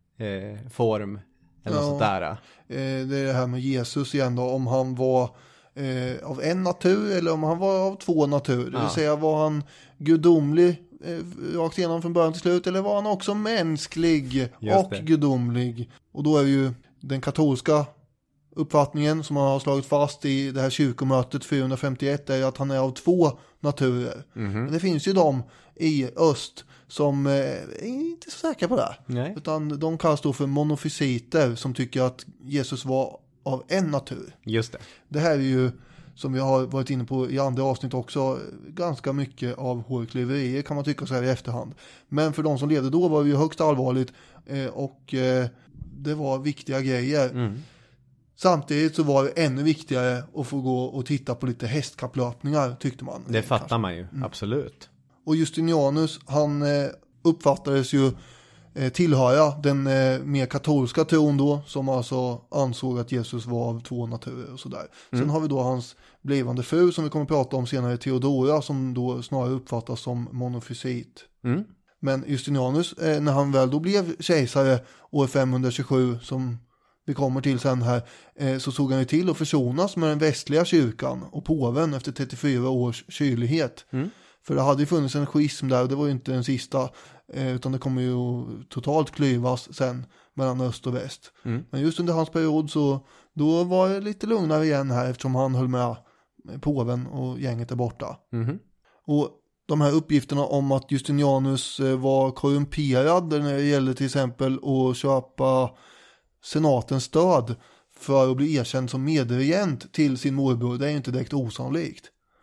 eh, form eller ja, något sånt där. Eh, det är det här med Jesus igen då. Om han var Eh, av en natur eller om han var av två natur. Det vill ja. säga, var han gudomlig eh, rakt igenom från början till slut, eller var han också mänsklig Just och det. gudomlig? Och då är ju den katolska uppfattningen som man har slagit fast i det här kyrkomötet fyrahundrafemtioett är att han är av två naturer. Mm-hmm. Men det finns ju de i öst som eh, är inte så säkra på det. Nej. Utan de kallas då för monofysiter, som tycker att Jesus var av en natur. Just det. Det här är ju, som vi har varit inne på i andra avsnitt också, ganska mycket av hårklyverier kan man tycka så här i efterhand. Men för de som levde då var det ju högst allvarligt eh, och eh, det var viktiga grejer. Mm. Samtidigt så var det ännu viktigare att få gå och titta på lite hästkapplöpningar, tyckte man. Det fattar kanske. man ju, mm. absolut. Och Justinianus, han eh, uppfattades ju tillhöra den eh, mer katolska tron då, som alltså ansåg att Jesus var av två naturer och sådär. Mm. Sen har vi då hans blivande fru som vi kommer att prata om senare, Theodora, som då snarare uppfattas som monofysit. Mm. Men Justinianus, eh, när han väl då blev kejsare år femhundratjugosju, som vi kommer till sen här, eh, så såg han ju till att försonas med den västliga kyrkan och påven efter trettiofyra års kylighet. Mm. För det hade ju funnits en schism där, och det var ju inte den sista, eh, utan det kommer ju totalt klyvas sen mellan öst och väst. Mm. Men just under hans period så då var det lite lugnare igen här, eftersom han höll med påven och gänget är borta. Mm. Och de här uppgifterna om att Justinianus eh, var korrumperad när det gällde till exempel att köpa senatens stöd för att bli erkänd som medregent till sin morbror, det är ju inte direkt osannolikt.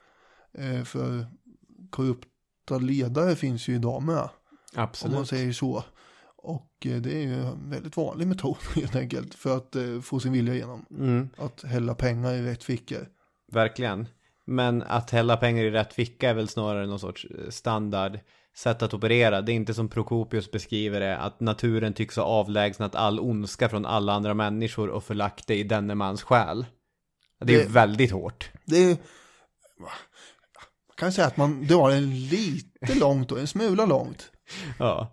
Eh, för korrupta ledare finns ju idag med. Absolut. Om man säger så. Och det är ju en väldigt vanlig metod helt enkelt för att eh, få sin vilja igenom. Mm. Att hälla pengar i rätt fickor. Verkligen. Men att hälla pengar i rätt ficka är väl snarare någon sorts standard sätt att operera. Det är inte som Prokopius beskriver det, att naturen tycks ha avlägsnat all ondska från alla andra människor och förlagt det i denne mans själ. Det är det, väldigt hårt. Det är, man kan säga att man drar en lite långt och en smula långt. Ja.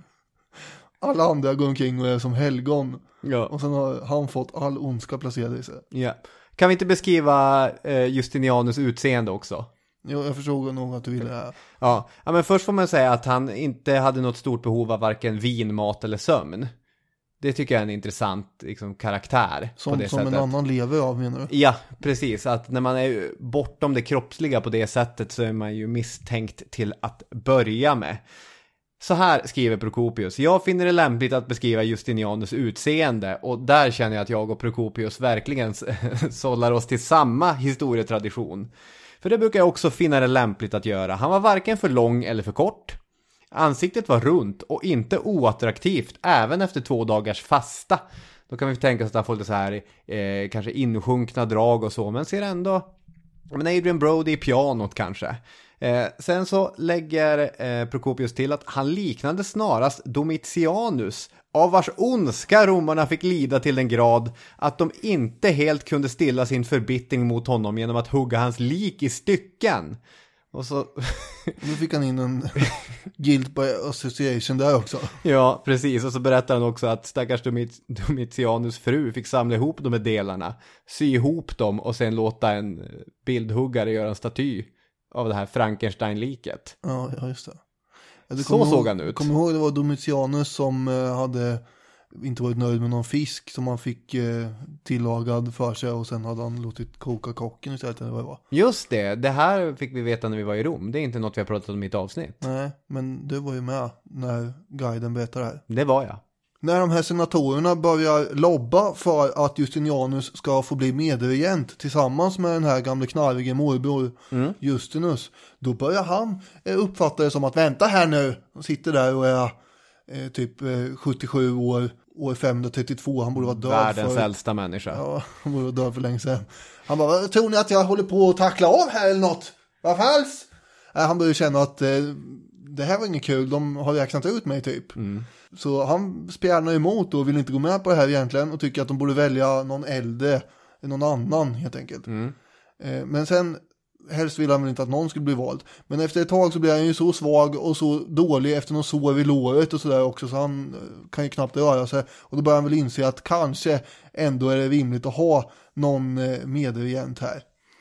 Alla andra går omkring och är som helgon. Ja. Och sen har han fått all ondska placerad i sig. Ja. Kan vi inte beskriva eh, Justinianus utseende också? Jo, jag förstod nog att du ville det här. Ja. Ja, men först får man säga att han inte hade något stort behov av varken vin, mat eller sömn. Det tycker jag är en intressant liksom, karaktär. Som, på det som sättet. en annan lever av, menar du? Ja, precis. Att när man är bortom det kroppsliga på det sättet så är man ju misstänkt till att börja med. Så här skriver Prokopius: jag finner det lämpligt att beskriva Justinianus utseende, och där känner jag att jag och Prokopius verkligen sållar oss till samma historietradition. För det brukar jag också finna det lämpligt att göra. Han var varken för lång eller för kort. Ansiktet var runt och inte oattraktivt även efter två dagars fasta. Då kan vi tänka oss att han får lite så här eh, kanske insjunkna drag och så, men ser ändå men Adrian Brody i pianot kanske. Eh, sen så lägger eh, Prokopius till att han liknade snarast Domitianus, av vars ondska romarna fick lida till den grad att de inte helt kunde stilla sin förbittring mot honom genom att hugga hans lik i stycken. Och så nu fick han in en guilt by association där också. Ja, precis. Och så berättar han också att stackars Domit- Domitianus fru fick samla ihop de här delarna, sy ihop dem och sen låta en bildhuggare göra en staty av det här Frankenstein-liket. Ja, ja just det. Ja, det så såg han ut. Kommer ihåg det var Domitianus som eh, hade inte varit nöjd med någon fisk som han fick eh, tillagad för sig, och sen hade han låtit koka kocken istället. Eller vad det var. Just det, det här fick vi veta när vi var i Rom. Det är inte något vi har pratat om i ett avsnitt. Nej, men du var ju med när guiden berättade det här. Det var jag. När de här senatorerna börjar lobba för att Justinianus ska få bli medregent tillsammans med den här gamla knarrige morbror mm. Justinus, då börjar han uppfatta det som att vänta här nu, han sitter där och är eh, typ eh, sjuttiosju år, år femhundratrettiotvå, han borde vara död. Världens för... äldsta människa. Ja, han borde vara död för länge sedan. Han bara, tror ni att jag håller på att tackla av här eller något? Vad falskt? Äh, han börjar känna att eh, det här var inget kul, de har räknat ut mig typ. Mm. Så han spjärnar emot och vill inte gå med på det här egentligen och tycker att de borde välja någon äldre, någon annan helt enkelt. Mm. Eh, men sen helst vill han väl inte att någon skulle bli vald. Men efter ett tag så blir han ju så svag och så dålig efter någon sår i låret och sådär också, så han kan ju knappt röra sig. Och då börjar han väl inse att kanske ändå är det rimligt att ha någon medregent här.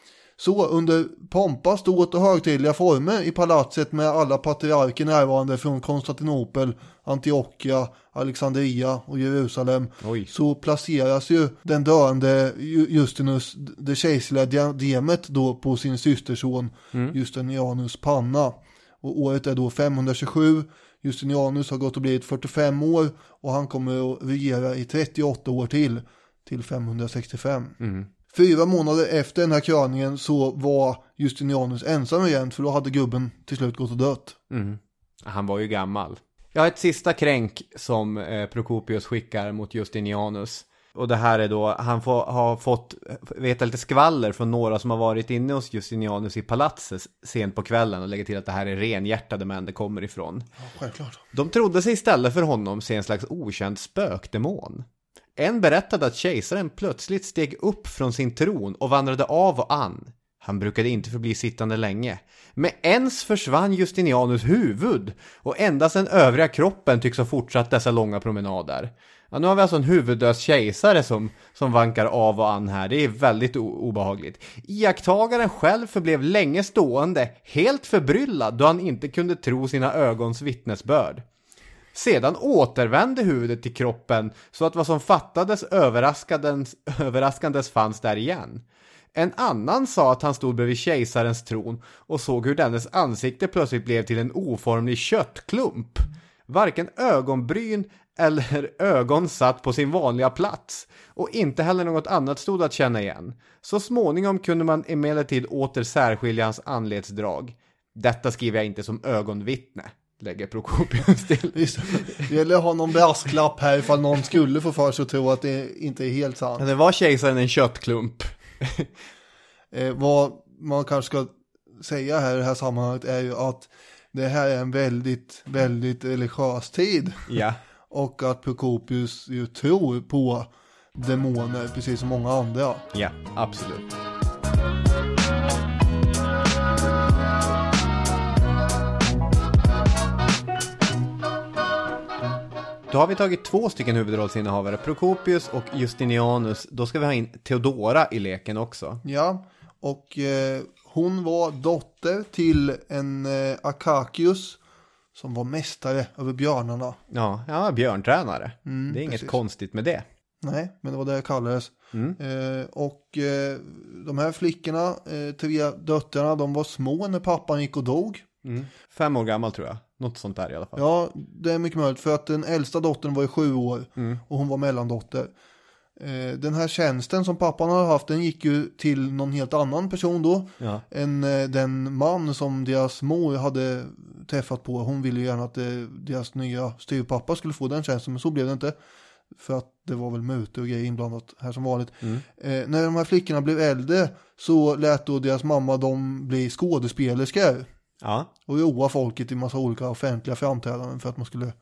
Så under pompa, stort och högtidliga former i palatset med alla patriarker närvarande från Konstantinopel, Antiochia, Alexandria och Jerusalem, Oj. så placeras ju den döende Justinus det kejserliga diademet då på sin systerson mm. Justinianus panna. Och året är då femhundratjugosju. Justinianus har gått och blivit fyrtiofem år och han kommer att regera i trettioåtta år till, till femhundrasextiofem. Mm. Fyra månader efter den här kröningen så var Justinianus ensam igen, för då hade gubben till slut gått och dött. Mm. Han var ju gammal. Jag har ett sista kränk som eh, Prokopius skickar mot Justinianus. Och det här är då, han får, har fått veta lite skvaller från några som har varit inne hos Justinianus i palatset sent på kvällen, och lägger till att det här är renhjärtade män det kommer ifrån. Ja, självklart. De trodde sig istället för honom se en slags okänd spökdemon. En berättade att kejsaren plötsligt steg upp från sin tron och vandrade av och an. Han brukade inte förbli sittande länge. Men ens försvann Justinianus huvud, och endast den övriga kroppen tycks ha fortsatt dessa långa promenader. Ja, nu har vi alltså en huvudlös kejsare som, som vankar av och an här. Det är väldigt o- obehagligt. Iakttagaren själv förblev länge stående, helt förbryllad då han inte kunde tro sina ögons vittnesbörd. Sedan återvände huvudet till kroppen så att vad som fattades överraskandes, överraskandes fanns där igen. En annan sa att han stod bredvid kejsarens tron och såg hur dennes ansikte plötsligt blev till en oformlig köttklump. Varken ögonbryn eller ögon satt på sin vanliga plats, och inte heller något annat stod att känna igen. Så småningom kunde man emellertid åter särskilja hans anletsdrag. Detta skriver jag inte som ögonvittne. lägger Prokopius till. Visst, det gäller att ha någon brasklapp här ifall någon skulle få för sig att tro att det inte är helt sant. Det var kejsaren en köttklump. eh, vad man kanske ska säga här i det här sammanhanget är ju att det här är en väldigt, väldigt religiös tid. Ja. Och att Prokopius ju tror på demoner precis som många andra. Ja, absolut. Då har vi tagit två stycken huvudrollsinnehavare, Prokopius och Justinianus. Då ska vi ha in Theodora i leken också. Ja, och eh, hon var dotter till en eh, Akakius som var mästare över björnarna. Ja, ja björntränare. Mm, det är inget precis. konstigt med det. Nej, men det var det det kallades. Mm. Eh, och eh, de här flickorna, eh, tre döttrarna, de var små när pappan gick och dog. Mm. Fem år gammal tror jag. Något sånt där i alla fall. Ja, det är mycket möjligt för att den äldsta dottern var ju sju år Mm. och hon var mellandotter. Eh, den här tjänsten som pappan hade haft, den gick ju till någon helt annan person då. Ja. Än eh, den man som deras mor hade träffat på. Hon ville ju gärna att eh, deras nya styvpappa skulle få den tjänsten, men så blev det inte. För att det var väl mutor och grejer inblandat här som vanligt. Mm. Eh, när de här flickorna blev äldre så lät då deras mamma dem bli skådespelerskor. Ja. Och roa folket i massa olika offentliga framträdanden för att man skulle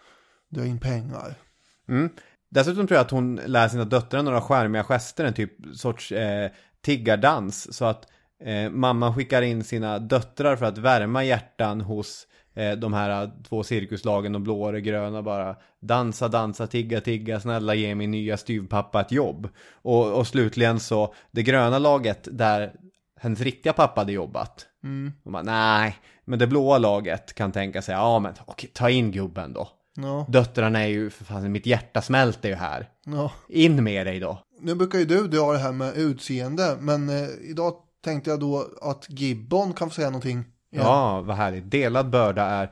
dra in pengar. Mm. Dessutom tror jag att hon lär sina döttrar några skärmiga gester, en typ sorts eh, tiggardans. Så att eh, mamman skickar in sina döttrar för att värma hjärtan hos eh, de här två cirkuslagen, de blå och de gröna, bara dansa, dansa, tigga, tigga, snälla ge min nya styvpappa ett jobb. Och, och slutligen så, det gröna laget där hennes riktiga pappa hade jobbat. Mm. Och bara, nej, men det blåa laget kan tänka sig, ja men okej, ta in gubben då. Ja. Döttrarna är ju, för fan, mitt hjärta smälter ju här. Ja. In med dig då. Nu brukar ju du dra det här med utseende, men eh, idag tänkte jag då att Gibbon kan få säga någonting. Igen. Ja, vad härligt. Delad börda är...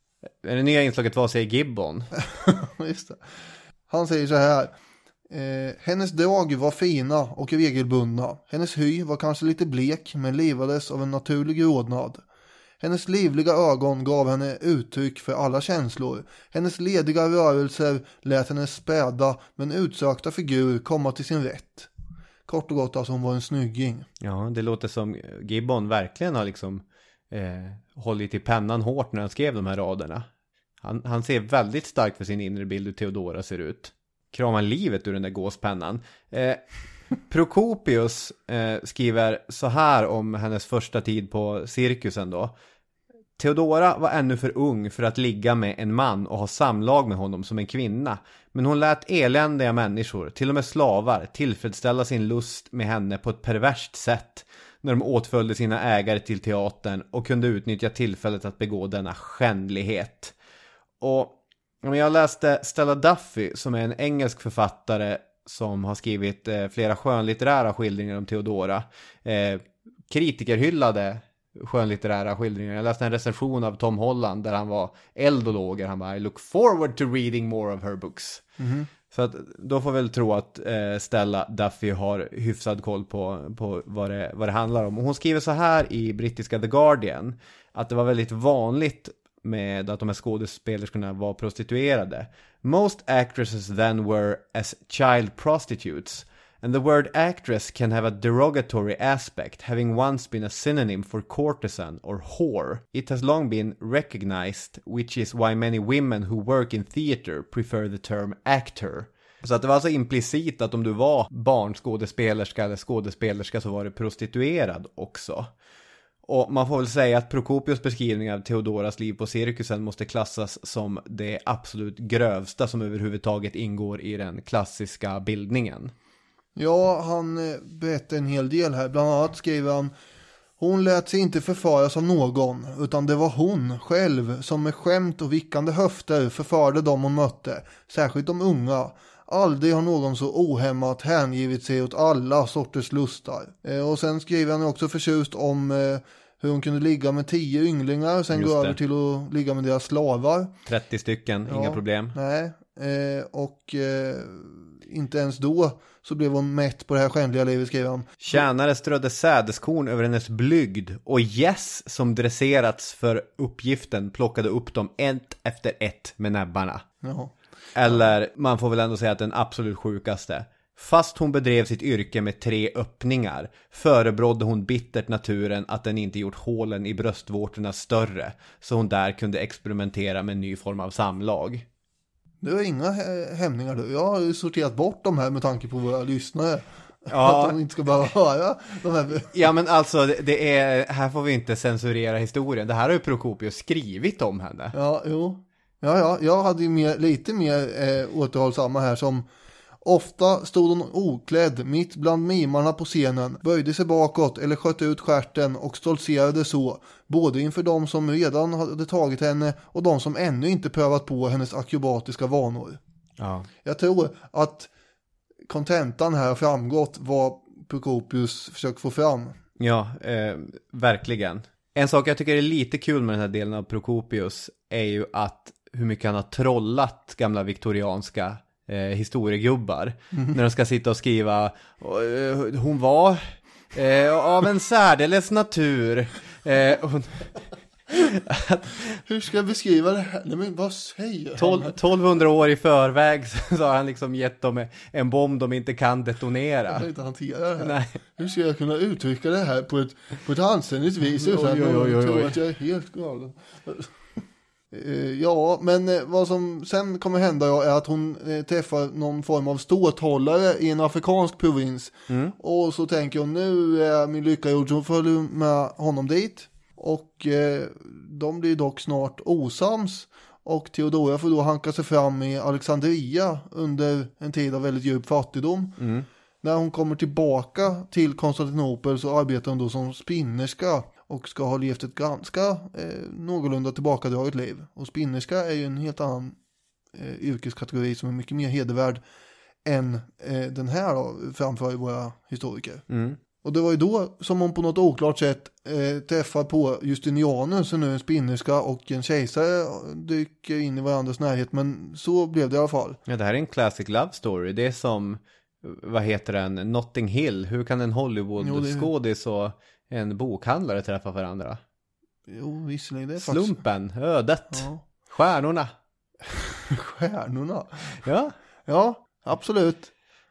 Är det nya inslaget vad säger Gibbon? Just det. Han säger så här. Eh, hennes drag var fina och regelbundna. Hennes hy var kanske lite blek men livades av en naturlig rodnad. Hennes livliga ögon gav henne uttryck för alla känslor. Hennes lediga rörelser lät hennes späda men utsökta figur komma till sin rätt. Kort och gott, alltså hon var en snygging. Ja, det låter som Gibbon verkligen har liksom eh, hållit i pennan hårt när han skrev de här raderna. Han, han ser väldigt starkt för sin inre bild hur Theodora ser ut. Kramar livet ur den där gåspennan. Eh, Prokopius eh, skriver så här om hennes första tid på cirkusen då. Theodora var ännu för ung för att ligga med en man och ha samlag med honom som en kvinna. Men hon lät eländiga människor, till och med slavar, tillfredsställa sin lust med henne på ett perverst sätt när de åtföljde sina ägare till teatern och kunde utnyttja tillfället att begå denna skändlighet. Och jag läste Stella Duffy som är en engelsk författare som har skrivit eh, flera skönlitterära skildringar om Theodora. Eh, kritikerhyllade skönlitterära skildringar. Jag läste en recension av Tom Holland där han var eldologer. Han bara, I look forward to reading more of her books. Mm-hmm. Så att, då får vi väl tro att eh, Stella Duffy har hyfsad koll på, på vad, det, vad det handlar om. Och hon skriver så här i brittiska The Guardian att det var väldigt vanligt med att de här skådespelerskorna var prostituerade. Most actresses then were as child prostitutes. And the word actress can have a derogatory aspect, having once been a synonym for courtesan or whore. It has long been recognized, which is why many women who work in theater prefer the term actor. Så att det var alltså implicit att om du var barnskådespelerska eller skådespelerska så var du prostituerad också. Och man får väl säga att Prokopius beskrivning av Theodoras liv på cirkusen måste klassas som det absolut grövsta som överhuvudtaget ingår i den klassiska bildningen. Ja, han berättar en hel del här. Bland annat skriver han: hon lät sig inte förfaras av någon, utan det var hon själv som med skämt och vickande höfter förförde dem hon mötte, särskilt de unga. Aldrig har någon så ohämmat hängivit sig åt alla sorters lustar. Eh, och sen skriver han också förtjust om eh, hur hon kunde ligga med tio ynglingar, sen gå över till att ligga med deras slavar. trettio stycken, ja, inga problem. Nej, eh, och... Eh, inte ens då så blev hon mätt på det här skändliga livet, skrev han. Tjänare strödde sädeskorn över hennes blygd och gäss som dresserats för uppgiften plockade upp dem ett efter ett med näbbarna. Jaha. Eller man får väl ändå säga att den absolut sjukaste. Fast hon bedrev sitt yrke med tre öppningar förebrådde hon bittert naturen att den inte gjort hålen i bröstvårtorna större så hon där kunde experimentera med en ny form av samlag. Det var inga hämningar då. Jag har ju sorterat bort de här med tanke på våra lyssnare. Ja. Att de inte ska bara höra de här. Ja, men alltså det är, här får vi inte censurera historien. Det här har ju Prokopius skrivit om henne. Ja, jo. Ja, ja. Jag hade ju mer, lite mer eh, återhållsamma här som ofta stod hon oklädd mitt bland mimarna på scenen, böjde sig bakåt eller sköt ut stjärten och stoltserade så, både inför de som redan hade tagit henne och de som ännu inte prövat på hennes akrobatiska vanor. Ja. Jag tror att kontentan här har framgått vad Prokopius försöker få fram. Ja, eh, verkligen. En sak jag tycker är lite kul med den här delen av Prokopius är ju att hur mycket han har trollat gamla viktorianska eh, historiegubbar. Mm. När de ska sitta och skriva eh, hon var eh, av en särdeles natur. Eh, hon... Hur ska jag beskriva det här? Nej, men vad säger tolv, tolvhundra år i förväg så har han liksom gett dem en bomb de inte kan detonera. Jag kan inte hantera det här. Nej. Hur ska jag kunna uttrycka det här på ett, på ett anständigt vis utan att någon tror att jag är helt galen? Ja, men vad som sen kommer hända är att hon träffar någon form av ståthållare i en afrikansk provins. Mm. Och så tänker hon, nu är min lycka gjord, så följer med honom dit. Och eh, de blir dock snart osams. Och Theodora får då hanka sig fram i Alexandria under en tid av väldigt djup fattigdom. Mm. När hon kommer tillbaka till Konstantinopel så arbetar hon då som spinnerska och ska ha levt ett ganska eh, någorlunda tillbakadraget liv. Och spinnerska är ju en helt annan eh, yrkeskategori som är mycket mer hedervärd än eh, den här då, framför våra historiker. Mm. Och det var ju då som hon på något oklart sätt eh, träffar på Justinianus, som nu en spinnerska och en kejsare dyker in i varandras närhet. Men så blev det i alla fall. Ja, det här är en classic love story. Det är som, vad heter den, Notting Hill. Hur kan en Hollywood-skådis och en bokhandlare träffa varandra? Jo, visserligen det är Slumpen, faktiskt... ödet, ja. Stjärnorna. Stjärnorna? Ja. Ja, absolut.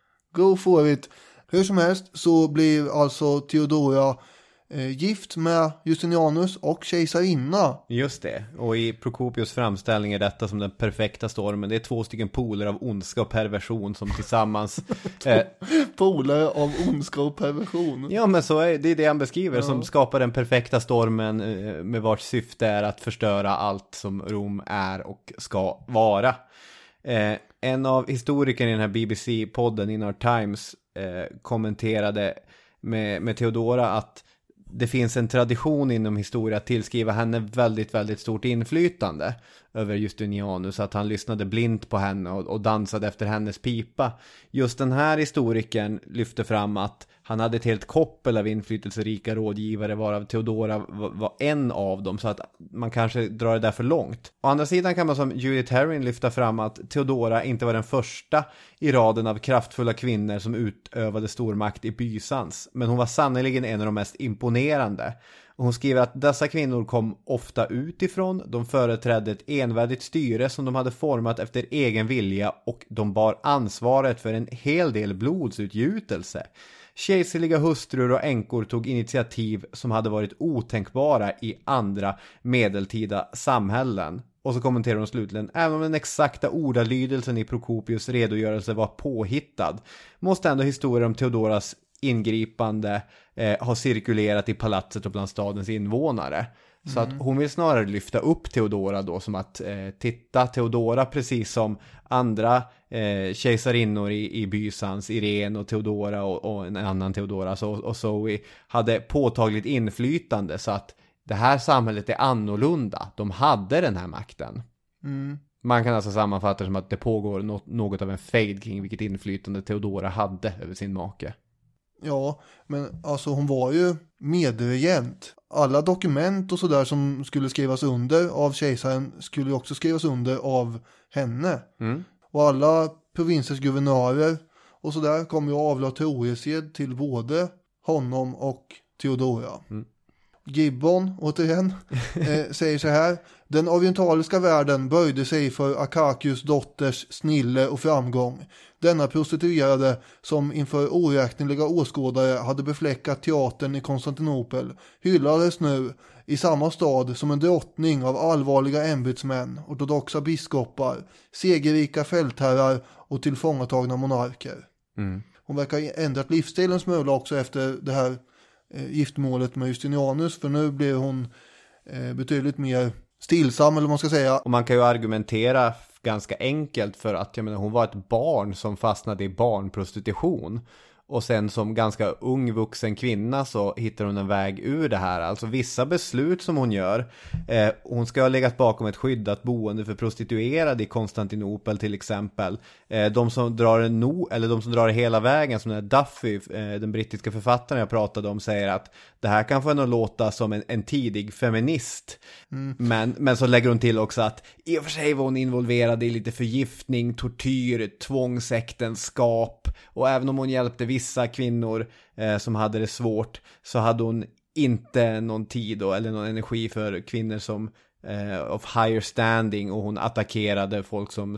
Go for it. Hur som helst så blir alltså Theodora eh, gift med Justinianus och kejsarinna. Just det, och i Prokopius framställning är detta som den perfekta stormen. Det är två stycken poler av ondska och perversion som tillsammans... Eh... poler av ondska och perversion? Ja, men så är det, är det han beskriver, ja. Som skapar den perfekta stormen eh, med vars syfte är att förstöra allt som Rom är och ska vara. Eh, en av historikerna i den här B B C-podden In Our Times eh, kommenterade med, med Theodora att det finns en tradition inom historia att tillskriva henne väldigt, väldigt stort inflytande över Justinianus, att han lyssnade blint på henne och, och dansade efter hennes pipa. Just den här historikern lyfte fram att han hade ett helt koppel av inflytelserika rådgivare, varav Theodora var, var en av dem, så att man kanske drar det där för långt. Å andra sidan kan man som Judith Herring lyfta fram att Theodora inte var den första i raden av kraftfulla kvinnor som utövade stormakt i Bysans, men hon var sannoliken en av de mest imponerande. Och hon skriver att dessa kvinnor kom ofta utifrån, de företrädde ett envärdigt styre som de hade format efter egen vilja och de bar ansvaret för en hel del blodsutgjutelse. Kejserliga hustrur och änkor tog initiativ som hade varit otänkbara i andra medeltida samhällen. Och så kommenterar hon slutligen, även om den exakta ordalydelsen i Prokopius redogörelse var påhittad, måste ändå historien om Theodoras ingripande eh, har cirkulerat i palatset och bland stadens invånare. Så mm. att hon vill snarare lyfta upp Theodora då som att eh, titta Theodora precis som andra eh, kejsarinnor i, i Bysans, Irene och Theodora och, och en annan Theodora så, och Zoe hade påtagligt inflytande, så att det här samhället är annorlunda. De hade den här makten. Mm. Man kan alltså sammanfatta det som att det pågår något, något av en fade kring vilket inflytande Theodora hade över sin make. Ja, men alltså hon var ju medregent. Alla dokument och sådär som skulle skrivas under av kejsaren skulle också skrivas under av henne. Mm. Och alla provinsers guvernörer Och så där kommer jag avla trohetsed till både honom och Theodora. Mm. Gibbon, återigen, eh, säger så här. Den orientaliska världen böjde sig för Akakius dotters snille och framgång. Denna prostituerade som inför oräkneliga åskådare hade befläckat teatern i Konstantinopel hyllades nu i samma stad som en drottning av allvarliga ämbetsmän, ortodoxa biskopar, segerrika fältherrar och tillfångatagna monarker. Mm. Hon verkar ha ändrat livsstilen smula också efter det här eh, giftmålet med Justinianus, för nu blev hon eh, betydligt mer stillsam, eller vad man ska säga. Och man kan ju argumentera ganska enkelt för att jag menar, hon var ett barn som fastnade i barnprostitution. Och sen som ganska ung vuxen kvinna så hittar hon en väg ur det här. Alltså vissa beslut som hon gör. Eh, hon ska ha legat bakom ett skyddat boende för prostituerade i Konstantinopel till exempel. Eh, de som drar en no, eller de som drar hela vägen, som den här Duffy, eh, den brittiska författaren jag pratade om, säger att det här kan få henne att låta som en, en tidig feminist. Mm. Men, men så lägger hon till också att i och för sig var hon involverad i lite förgiftning, tortyr, tvångsäktenskap. Och även om hon hjälpte vissa kvinnor eh, som hade det svårt, så hade hon inte någon tid då, eller någon energi för kvinnor som eh, of higher standing, och hon attackerade folk som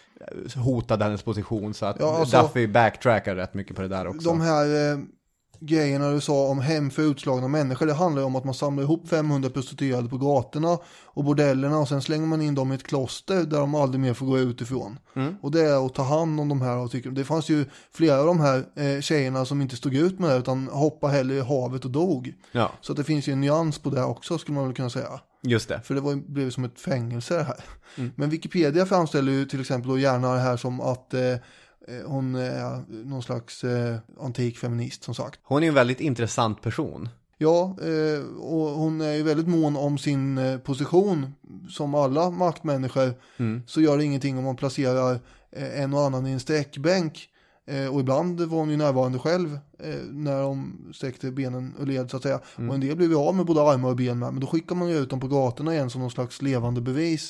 eh, hotade hennes position, så att ja, alltså, Duffy backtrackar rätt mycket på det där också. De här eh, grejerna du sa om hem för utslagna människor, det handlar ju om att man samlar ihop femhundra prostituerade på gatorna och bordellerna, och sen slänger man in dem i ett kloster där de aldrig mer får gå utifrån. Mm. Och det är att ta hand om de här. Och tycker, det fanns ju flera av de här eh, tjejerna som inte stod ut med det, utan hoppade heller i havet och dog. Ja. Så att det finns ju en nyans på det också, skulle man väl kunna säga. Just det. För det var, blev som ett fängelse det här. Mm. Men Wikipedia framställer ju till exempel då gärna det här som att eh, hon är någon slags eh, antik feminist, som sagt. Hon är en väldigt intressant person. Ja, eh, och hon är ju väldigt mån om sin eh, position. Som alla maktmänniskor mm. så gör det ingenting om man placerar eh, en och annan i en sträckbänk. Eh, och ibland var hon ju närvarande själv eh, när de sträckte benen och led, så att säga. Mm. Och en del blev ju av med både armar och ben med. Men då skickar man ju ut dem på gatorna igen som någon slags levande bevis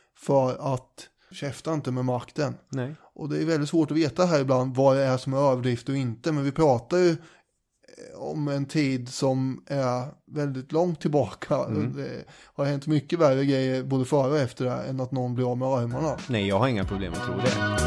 för att käfta inte med makten. Nej. Och det är väldigt svårt att veta här ibland vad det är som är överdrift och inte. Men vi pratar ju om en tid som är väldigt långt tillbaka. Mm. Det har hänt mycket värre grejer både före och efter det här, än att någon blir av med armarna. Nej, jag har inga problem att tro det.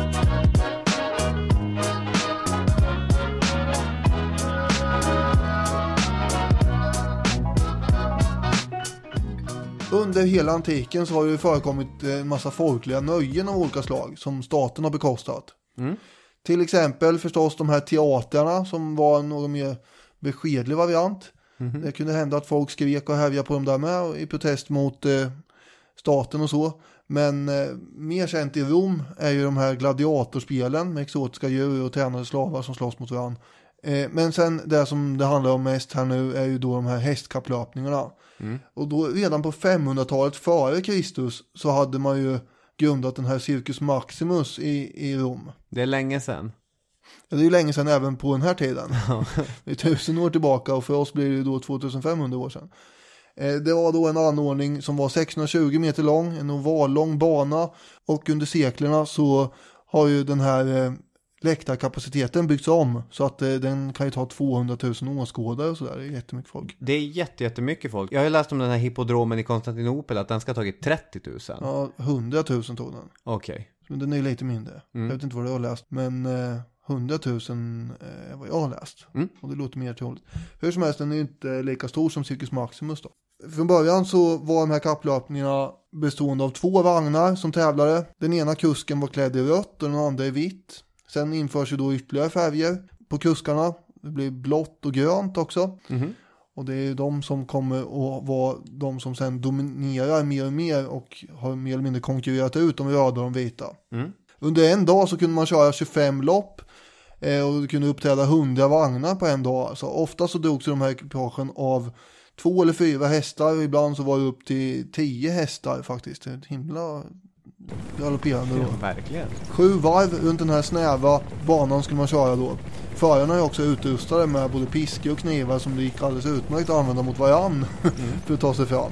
Under hela antiken så har det förekommit en massa folkliga nöjen av olika slag som staten har bekostat. Mm. Till exempel förstås de här teaterna som var någon mer beskedlig variant. Mm. Det kunde hända att folk skrek och härjade på dem där med i protest mot eh, staten och så. Men eh, mer känt i Rom är ju de här gladiatorspelen med exotiska djur och tränade slavar som slåss mot varandra. Eh, men sen det som det handlar om mest här nu är ju då de här hästkapplöpningarna. Mm. Och då redan på femhundratalet före Kristus så hade man ju grundat den här Circus Maximus i, i Rom. Det är länge sedan. Ja, det är ju länge sedan även på den här tiden. Det är tusen år tillbaka, och för oss blir det då tvåtusenfemhundra år sedan. Eh, det var då en anordning som var sexhundratjugo meter lång, en ovallång bana, och under seklerna så har ju den här eh, läktarkapaciteten byggts om så att eh, den kan ju ta tvåhundratusen åskådare och sådär. Det är jättemycket folk. Det är jätte, jättemycket folk. Jag har ju läst om den här hippodromen i Konstantinopel att den ska ha tagit trettio tusen. Ja, hundratusen tog den. Okej. Okay. Men den är ju lite mindre. Mm. Jag vet inte vad du har läst. Men eh, hundratusen är eh, vad jag har läst. Mm. Och det låter mer troligt. Hur som helst, den är ju inte lika stor som Circus Maximus då. Från början så var de här kapplöpningarna bestående av två vagnar som tävlade. Den ena kusken var klädd i rött och den andra i vitt. Sen införs ju då ytterligare färger på kuskarna. Det blir blått och grönt också. Mm. Och det är de som kommer att vara de som sen dominerar mer och mer och har mer eller mindre konkurrerat ut de röda och de vita. Mm. Under en dag så kunde man köra tjugofem lopp eh, och det kunde uppträda hundra vagnar på en dag. Alltså, ofta så drogs de här ekipagen av två eller fyra hästar, och ibland så var det upp till tio hästar faktiskt. Det är ett himla galopperande då. Ja, verkligen. Sju varv runt den här snäva banan skulle man köra då. Förarna är också utrustade med både piskor och knivar som det gick alldeles utmärkt att använda mot varann mm. för att ta sig fram.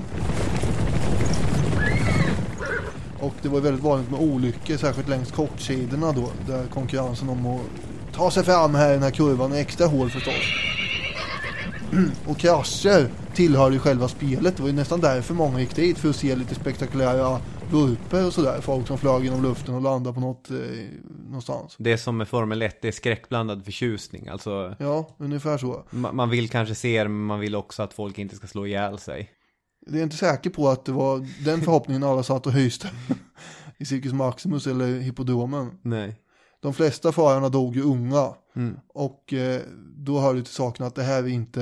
Och det var väldigt vanligt med olyckor, särskilt längs kortsidorna då, där konkurrensen om att ta sig fram här i den här kurvan är extra hård förstås. Och krascher tillhör ju själva spelet. Det var ju nästan därför många gick dit, för att se lite spektakulära vurper och sådär. Folk som flög genom luften och landade på något eh, någonstans. Det är som med Formel ett, det är skräckblandad förtjusning. Alltså, ja, ungefär så. Ma- man vill kanske se det, men man vill också att folk inte ska slå ihjäl sig. Det är inte säker på att det var den förhoppningen alla satt och hyste i Circus Maximus eller Hippodomen. Nej. De flesta förarna dog ju unga. Mm. Och eh, då hör det till saken att det här är inte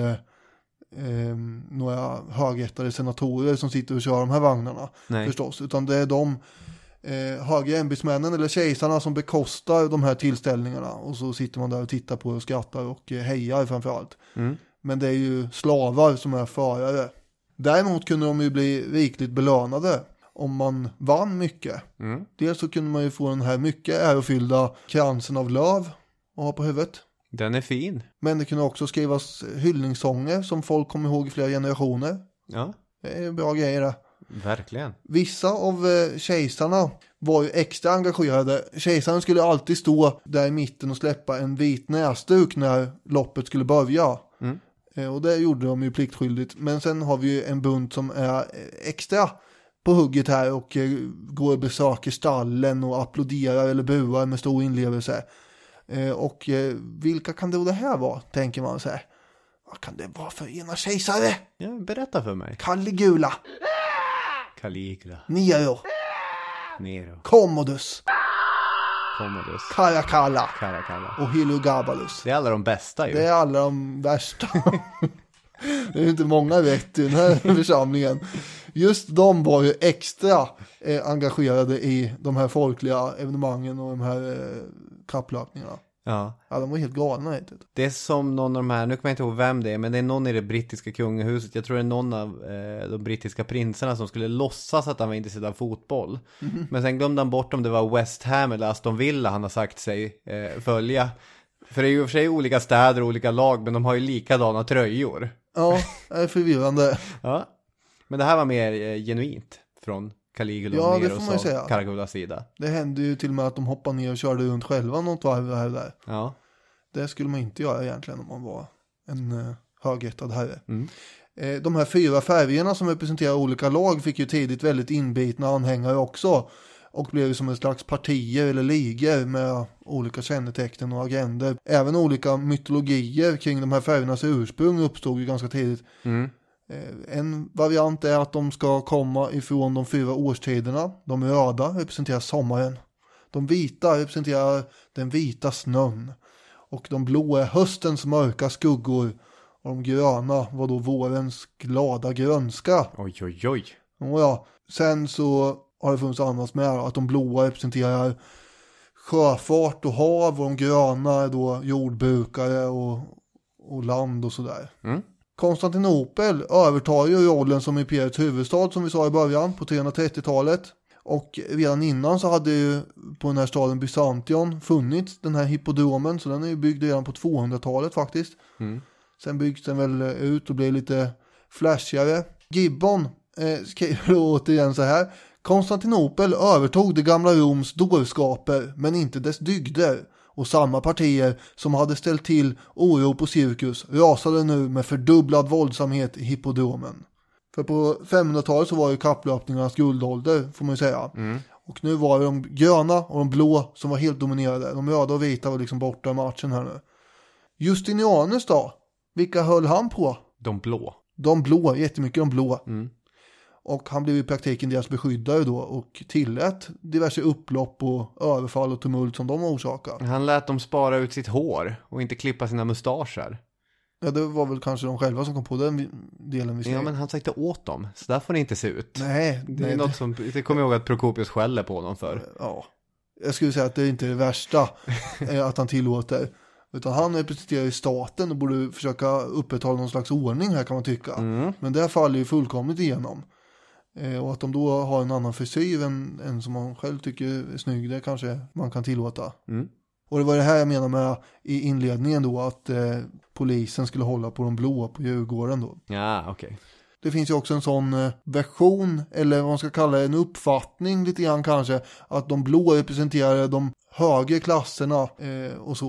eh, några högättade senatorer som sitter och kör de här vagnarna. Nej. Förstås. Utan det är de eh, höga ämbetsmännen eller kejsarna som bekostar de här tillställningarna. Och så sitter man där och tittar på och skrattar och eh, hejar framförallt. Mm. Men det är ju slavar som är förare. Däremot kunde de ju bli rikligt belönade om man vann mycket. Mm. Dels så kunde man ju få den här mycket ärofyllda kransen av löv och ha på huvudet. Den är fin. Men det kunde också skrivas hyllningssånger som folk kommer ihåg i flera generationer. Ja, Det är bra grejer det. verkligen. Vissa av eh, kejsarna var ju extra engagerade. Kejsaren skulle alltid stå där i mitten och släppa en vit näsduk när loppet skulle börja. Mm. Eh, och det gjorde de ju pliktskyldigt. Men sen har vi ju en bunt som är eh, extra på hugget här och eh, går och besöker stallen och applåderar eller buar med stor inlevelse. Eh, och eh, vilka kan då det här vara, tänker man så här. Vad kan det vara för ena kejsare? Ja, berätta för mig. Caligula, Caligula, Nero, Nero, Commodus, Commodus, Caracalla Caracalla. och Heliogabalus. Det är alla de bästa ju. Det är alla de värsta. Det är inte många rätt i den här församlingen. Just de var ju extra eh, engagerade i de här folkliga evenemangen och de här eh, kapplöpningarna. Ja. Ja, de var helt galna. Vet du. Det är som någon av de här, nu kommer jag inte ihåg vem det är, men det är någon i det brittiska kungahuset. Jag tror det är någon av eh, de brittiska prinsarna som skulle låtsas att han var intresserad av fotboll. Mm. Men sen glömde han bort om det var West Ham eller Aston Villa han har sagt sig eh, följa. För det är ju för sig olika städer och olika lag, men de har ju likadana tröjor. Ja, det är förvirrande. Ja, men det här var mer eh, genuint från Caligula Ja, och det får man ju Neros säga. och Caragulas sida. Det hände ju till och med att de hoppade ner och körde runt själva något varv här och där. Ja. Det skulle man inte göra egentligen om man var en uh, högättad herre. Mm. Eh, de här fyra färgerna som representerar olika lag fick ju tidigt väldigt inbitna anhängare också. Och blev ju som en slags partier eller ligor med olika kännetecken och agender. Även olika mytologier kring de här färgernas ursprung uppstod ju ganska tidigt. Mm. En variant är att de ska komma ifrån de fyra årstiderna. De röda representerar sommaren. De vita representerar den vita snön. Och de blå är höstens mörka skuggor. Och de gröna var då vårens glada grönska. Oj, oj, oj. Och ja, sen så har det funnits annat med att de blåa representerar sjöfart och hav. Och de gröna är då jordbrukare och, och land och sådär. Mm. Konstantinopel övertar ju rollen som imperiets huvudstad som vi sa i början på trehundratrettiotalet. Och redan innan så hade ju på den här staden Byzantion funnits den här hippodromen. Så den är ju byggd redan på tvåhundratalet faktiskt. Mm. Sen byggs den väl ut och blir lite flashigare. Gibbon eh, skriver återigen så här. Konstantinopel övertog det gamla Roms dårskaper men inte dess dygder. Och samma partier som hade ställt till oro på cirkus rasade nu med fördubblad våldsamhet i hippodromen. För på femhundratalet så var ju kapplöpningarnas guldålder får man ju säga. Mm. Och nu var det de gröna och de blå som var helt dominerade. De röda och vita var liksom borta i matchen här nu. Justinianus då? Vilka höll han på? De blå. De blå, jättemycket de blå. Mm. Och han blev i praktiken deras beskyddare då och tillät diverse upplopp och överfall och tumult som de orsakade. Han lät dem spara ut sitt hår och inte klippa sina mustascher. Ja, det var väl kanske de själva som kom på den delen vi ser. Ja, men han sa inte åt dem. Så där får det inte se ut. Nej. Det är nej, något det... som, det kommer jag ihåg att Prokopius skäller på honom för. Ja. Jag skulle säga att det är inte det värsta att han tillåter. Utan han representerar ju staten och borde försöka upprätthålla någon slags ordning här kan man tycka. Mm. Men det faller ju fullkomligt igenom. Och att de då har en annan frisyr än, än som man själv tycker är snygg, det kanske man kan tillåta. Mm. Och det var det här jag menar med i inledningen då, att eh, polisen skulle hålla på de blå på Djurgården då. Ja, okej. Okay. Det finns ju också en sån eh, version, eller vad man ska kalla det, en uppfattning lite grann kanske, att de blå representerar de högre klasserna eh, och så.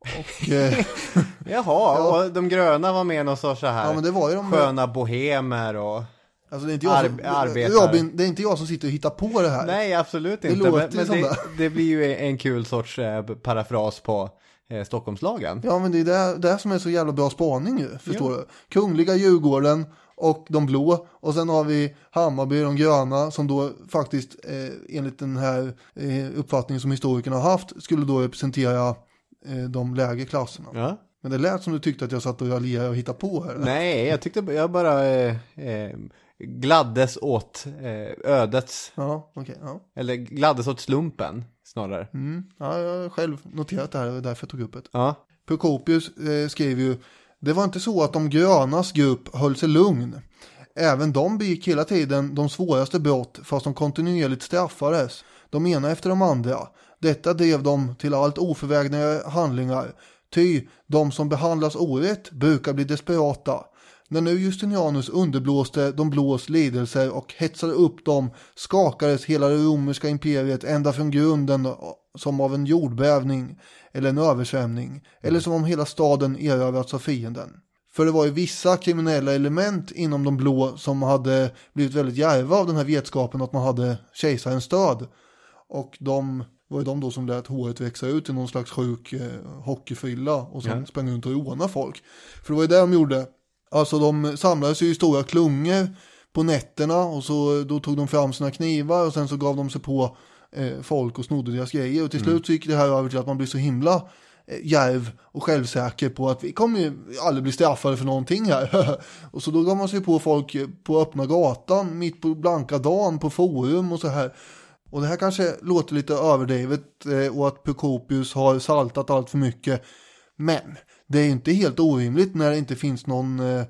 Och, eh, Jaha, ja. Och de gröna var med någon sorts så här ja, men det var ju de sköna bohemer och alltså det är inte jag som, arbetare. Robin, det är inte jag som sitter och hittar på det här. Nej, absolut det inte. Låter men men som det, det. det blir ju en kul sorts eh, parafras på eh, Stockholmslagen. Ja, men det är det, det som är så jävla bra spaning ju, förstår ja. du. Kungliga Djurgården och de blå. Och sen har vi Hammarby, de gröna, som då faktiskt eh, enligt den här eh, uppfattningen som historikerna har haft skulle då representera eh, de lägre klasserna. Ja. Men det lät som du tyckte att jag satt och raljerade och hittade på här. Nej, jag tyckte jag bara eh, eh, gladdes åt eh, ödets. Ja, okej. Okay, ja. Eller gladdes åt slumpen snarare. Mm, ja, jag har själv noterat det här och därför jag tog upp det. Ja. Prokopius eh, skrev ju: det var inte så att de grönas grupp höll sig lugn. Även de begick hela tiden de svåraste brott fast de kontinuerligt straffades. De ena efter de andra. Detta drev dem till allt oförvägnare handlingar. Ty de som behandlas orätt brukar bli desperata. När nu Justinianus underblåste de blås lidelser och hetsade upp dem skakades hela det romerska imperiet ända från grunden som av en jordbävning eller en översvämning. Eller som om hela staden erövrats av fienden. För det var ju vissa kriminella element inom de blå som hade blivit väldigt djärva av den här vetskapen att man hade kejsarens stöd. Och de var ju de då som lät håret växa ut i någon slags sjuk eh, hockeyfrilla och sen ja. sprang runt och råna folk. För det var ju det de gjorde. Alltså de samlades ju i stora klungor på nätterna och så då tog de fram sina knivar och sen så gav de sig på eh, folk och snodde deras grejer. Och till slut så gick det här över till att man blir så himla eh, djärv och självsäker på att vi kommer ju aldrig bli straffade för någonting här. Och så då gav man sig på folk på öppna gatan, mitt på blanka dagen, på forum och så här. Och det här kanske låter lite överdrivet eh, och att Prokopius har saltat allt för mycket. Men det är inte helt orimligt när det inte finns någon, eh,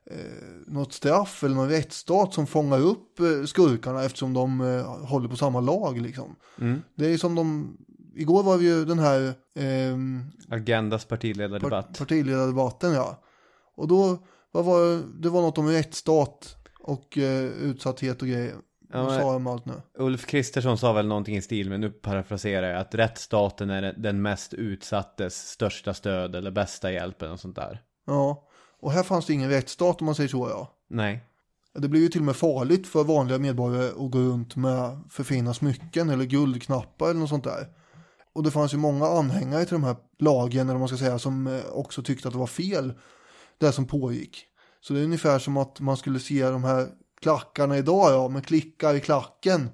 något straff eller någon rättsstat som fångar upp eh, skurkarna eftersom de eh, håller på samma lag. Liksom. Mm. Det är som de... Igår var vi ju den här... Eh, Agendas partiledardebatt. Part, partiledardebatten, ja. Och då vad var det, det var något om rättsstat och eh, utsatthet och grejer. Ja, Vad sa de allt nu? Ulf Kristersson sa väl någonting i stil med, nu parafraserar jag, att rättsstaten är den mest utsattes största stöd eller bästa hjälpen och sånt där. Ja, och här fanns det ingen rättsstat om man säger så, ja. Nej. Det blir ju till och med farligt för vanliga medborgare att gå runt med förfina smycken eller guldknappar eller något sånt där. Och det fanns ju många anhängare till de här lagen, eller man ska säga, som också tyckte att det var fel det som pågick. Så det är ungefär som att man skulle se de här klackarna idag, ja, med klickar i klacken.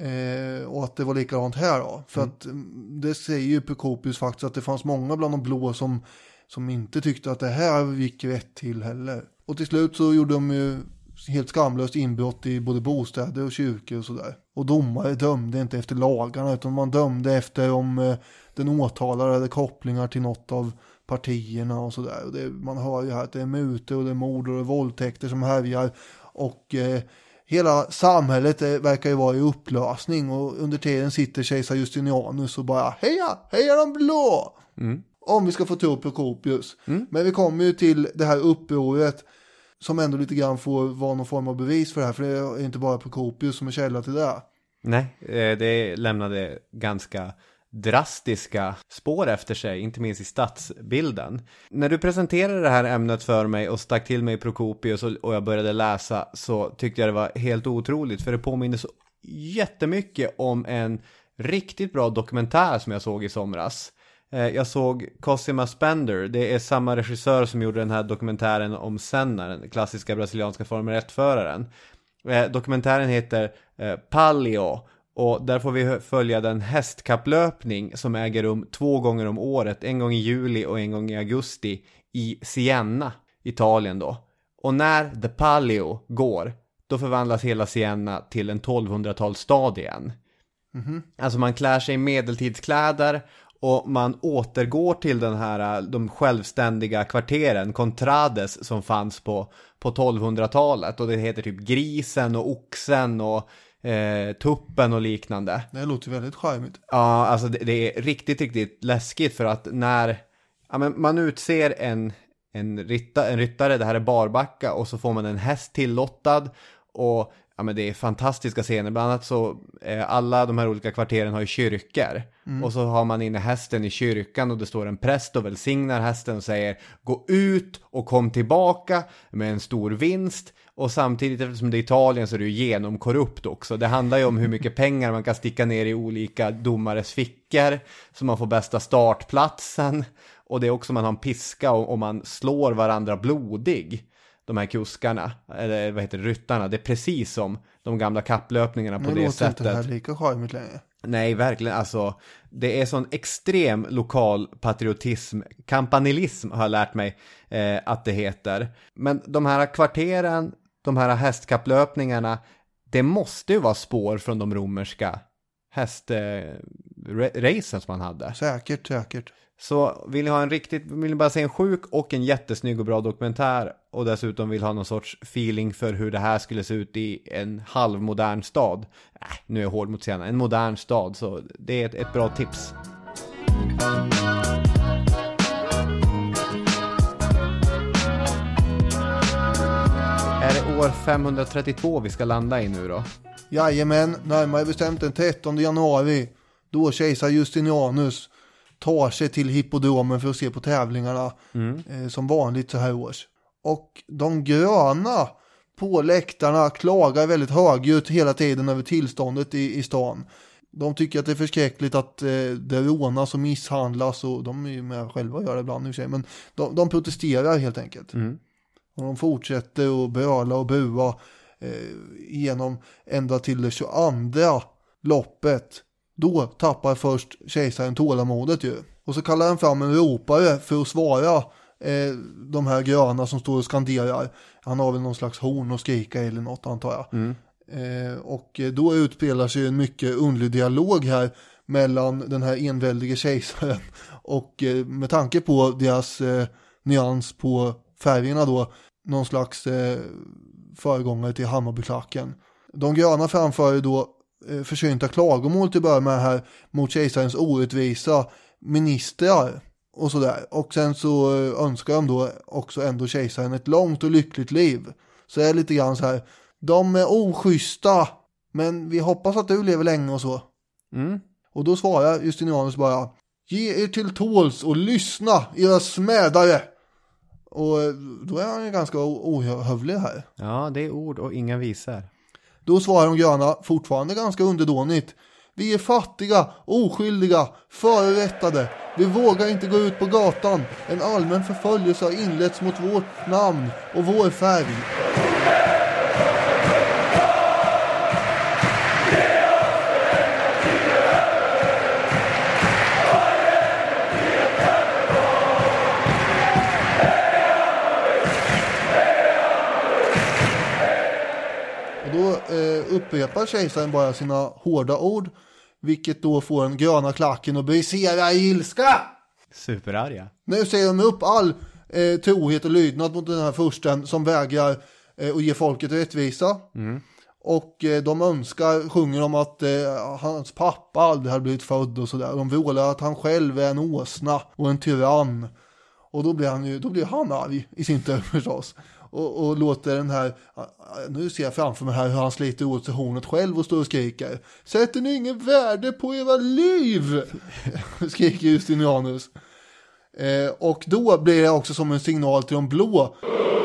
Eh, och att det var likadant här då. För mm. att det säger ju Prokopius faktiskt att det fanns många bland de blå som, som inte tyckte att det här gick rätt till heller. Och till slut så gjorde de ju helt skamlöst inbrott i både bostäder och kyrkor och sådär. Och domare dömde inte efter lagarna utan man dömde efter om eh, den åtalade hade kopplingar till något av partierna och sådär. Och det, man hör ju här att det är mutor och det är mord och det är våldtäkter som härjar. Och eh, hela samhället eh, verkar ju vara i upplösning och under tiden sitter kejsar Justinianus och bara heja, heja de blå! Mm. Om vi ska få tro Prokopius. Mm. Men vi kommer ju till det här upproret som ändå lite grann får vara någon form av bevis för det här. För det är inte bara Prokopius som är källa till det. Nej, det lämnade ganska drastiska spår efter sig, inte minst i stadsbilden. När du presenterade det här ämnet för mig och stack till mig i Prokopius och jag började läsa, så tyckte jag det var helt otroligt, för det påminner så jättemycket om en riktigt bra dokumentär som jag såg i somras. Jag såg Cosima Spender, det är samma regissör som gjorde den här dokumentären om Senna, den klassiska brasilianska Formel ett-föraren. Dokumentären heter Palio. Och där får vi följa den hästkapplöpning som äger rum två gånger om året. En gång i juli och en gång i augusti i Siena, Italien då. Och när The Palio går, då förvandlas hela Siena till en tolvhundratalsstad igen. Mm-hmm. Alltså man klär sig i medeltidskläder och man återgår till den här, de självständiga kvarteren, Contrades, som fanns på, på tolvhundratalet. Och det heter typ Grisen och Oxen och Eh, tuppen och liknande. Det låter väldigt charmigt. Ja, alltså det, det är riktigt, riktigt läskigt för att när ja, men man utser en, en, rytta, en ryttare, det här är Barbacka, och så får man en häst tillottad och ja, men det är fantastiska scener. Bland annat så eh, alla de här olika kvarteren har ju kyrkor. Mm. Och så har man inne hästen i kyrkan och det står en präst och välsignar hästen och säger gå ut och kom tillbaka med en stor vinst. Och samtidigt, eftersom det är Italien, så är det ju genomkorrupt också. Det handlar ju om hur mycket pengar man kan sticka ner i olika domares fickor så man får bästa startplatsen. Och det är också man har en piska och, och man slår varandra blodig. De här kuskarna, eller vad heter det, ryttarna. Det är precis som de gamla kapplöpningarna på det, det sättet. Det låter inte här lika charmigt längre. Nej, verkligen. Alltså, det är sån extrem lokal patriotism. Kampanilism har jag lärt mig eh, att det heter. Men de här kvarteren, de här hästkapplöpningarna, det måste ju vara spår från de romerska hästracen som man hade. Säkert, säkert. Så vill ni ha en riktigt, vill ni bara se en sjuk och en jättesnygg och bra dokumentär och dessutom vill ha någon sorts feeling för hur det här skulle se ut i en halvmodern stad. Äh, nu är jag hård mot scenen. En modern stad, så det är ett, ett bra tips. Är det år femhundratrettiotvå vi ska landa i nu då? Jajamän, närmare bestämt den trettonde januari. Då kejsar Justinianus tar sig till hippodromen för att se på tävlingarna mm. eh, som vanligt så här års. Och de gröna på läktarna klagar väldigt högljutt hela tiden över tillståndet i, i stan. De tycker att det är förskräckligt att eh, det rånas och misshandlas, och de är ju med själva gör det ibland i sig, men de, de protesterar helt enkelt. Mm. Och de fortsätter att bröla och bua eh, genom ända till det tjugoandra loppet. Då tappar först kejsaren tålamodet ju. Och så kallar han fram en ropare för att svara eh, de här gröna som står och skanderar. Han har väl någon slags horn och skrika eller något, antar jag. Mm. Eh, och då utspelar sig en mycket underlig dialog här mellan den här enväldige kejsaren och eh, med tanke på deras eh, nyans på färgerna då, någon slags eh, föregångare till Hammarbyklacken. De gröna framför då försynta klagomål till början med här mot kejsarens orättvisa ministrar och sådär. Och sen så önskar de då också ändå kejsaren ett långt och lyckligt liv. Så är det lite grann så här, de är oschyssta, men vi hoppas att du lever länge och så. Mm. Och då svarar Justinianus bara, ge er till tåls och lyssna, era smädare. Och då är han ju ganska ohövlig här. Ja, det är ord och inga visar. Då svarar de gröna fortfarande ganska underdånigt. Vi är fattiga, oskyldiga, förorättade. Vi vågar inte gå ut på gatan. En allmän förföljelse har inletts mot vårt namn och vår färg. Upprepar kejsaren bara sina hårda ord, vilket då får en gröna klacken och brisera i ilska. Superarga. Nu säger de upp all eh, trohet och lydnad mot den här fursten som vägrar eh, att ge folket rättvisa. Mm. Och eh, de önskar, sjunger om att eh, hans pappa aldrig hade blivit född och sådär. De vrålar att han själv är en åsna och en tyrann. Och då blir han ju, då blir han arg i sin tur förstås. Och, och låter den här, nu ser jag framför mig här hur han sliter åt sig hornet själv och står och skriker. Sätter ni ingen värde på era liv? Skriker Justinianus. Eh, och då blir det också som en signal till de blå.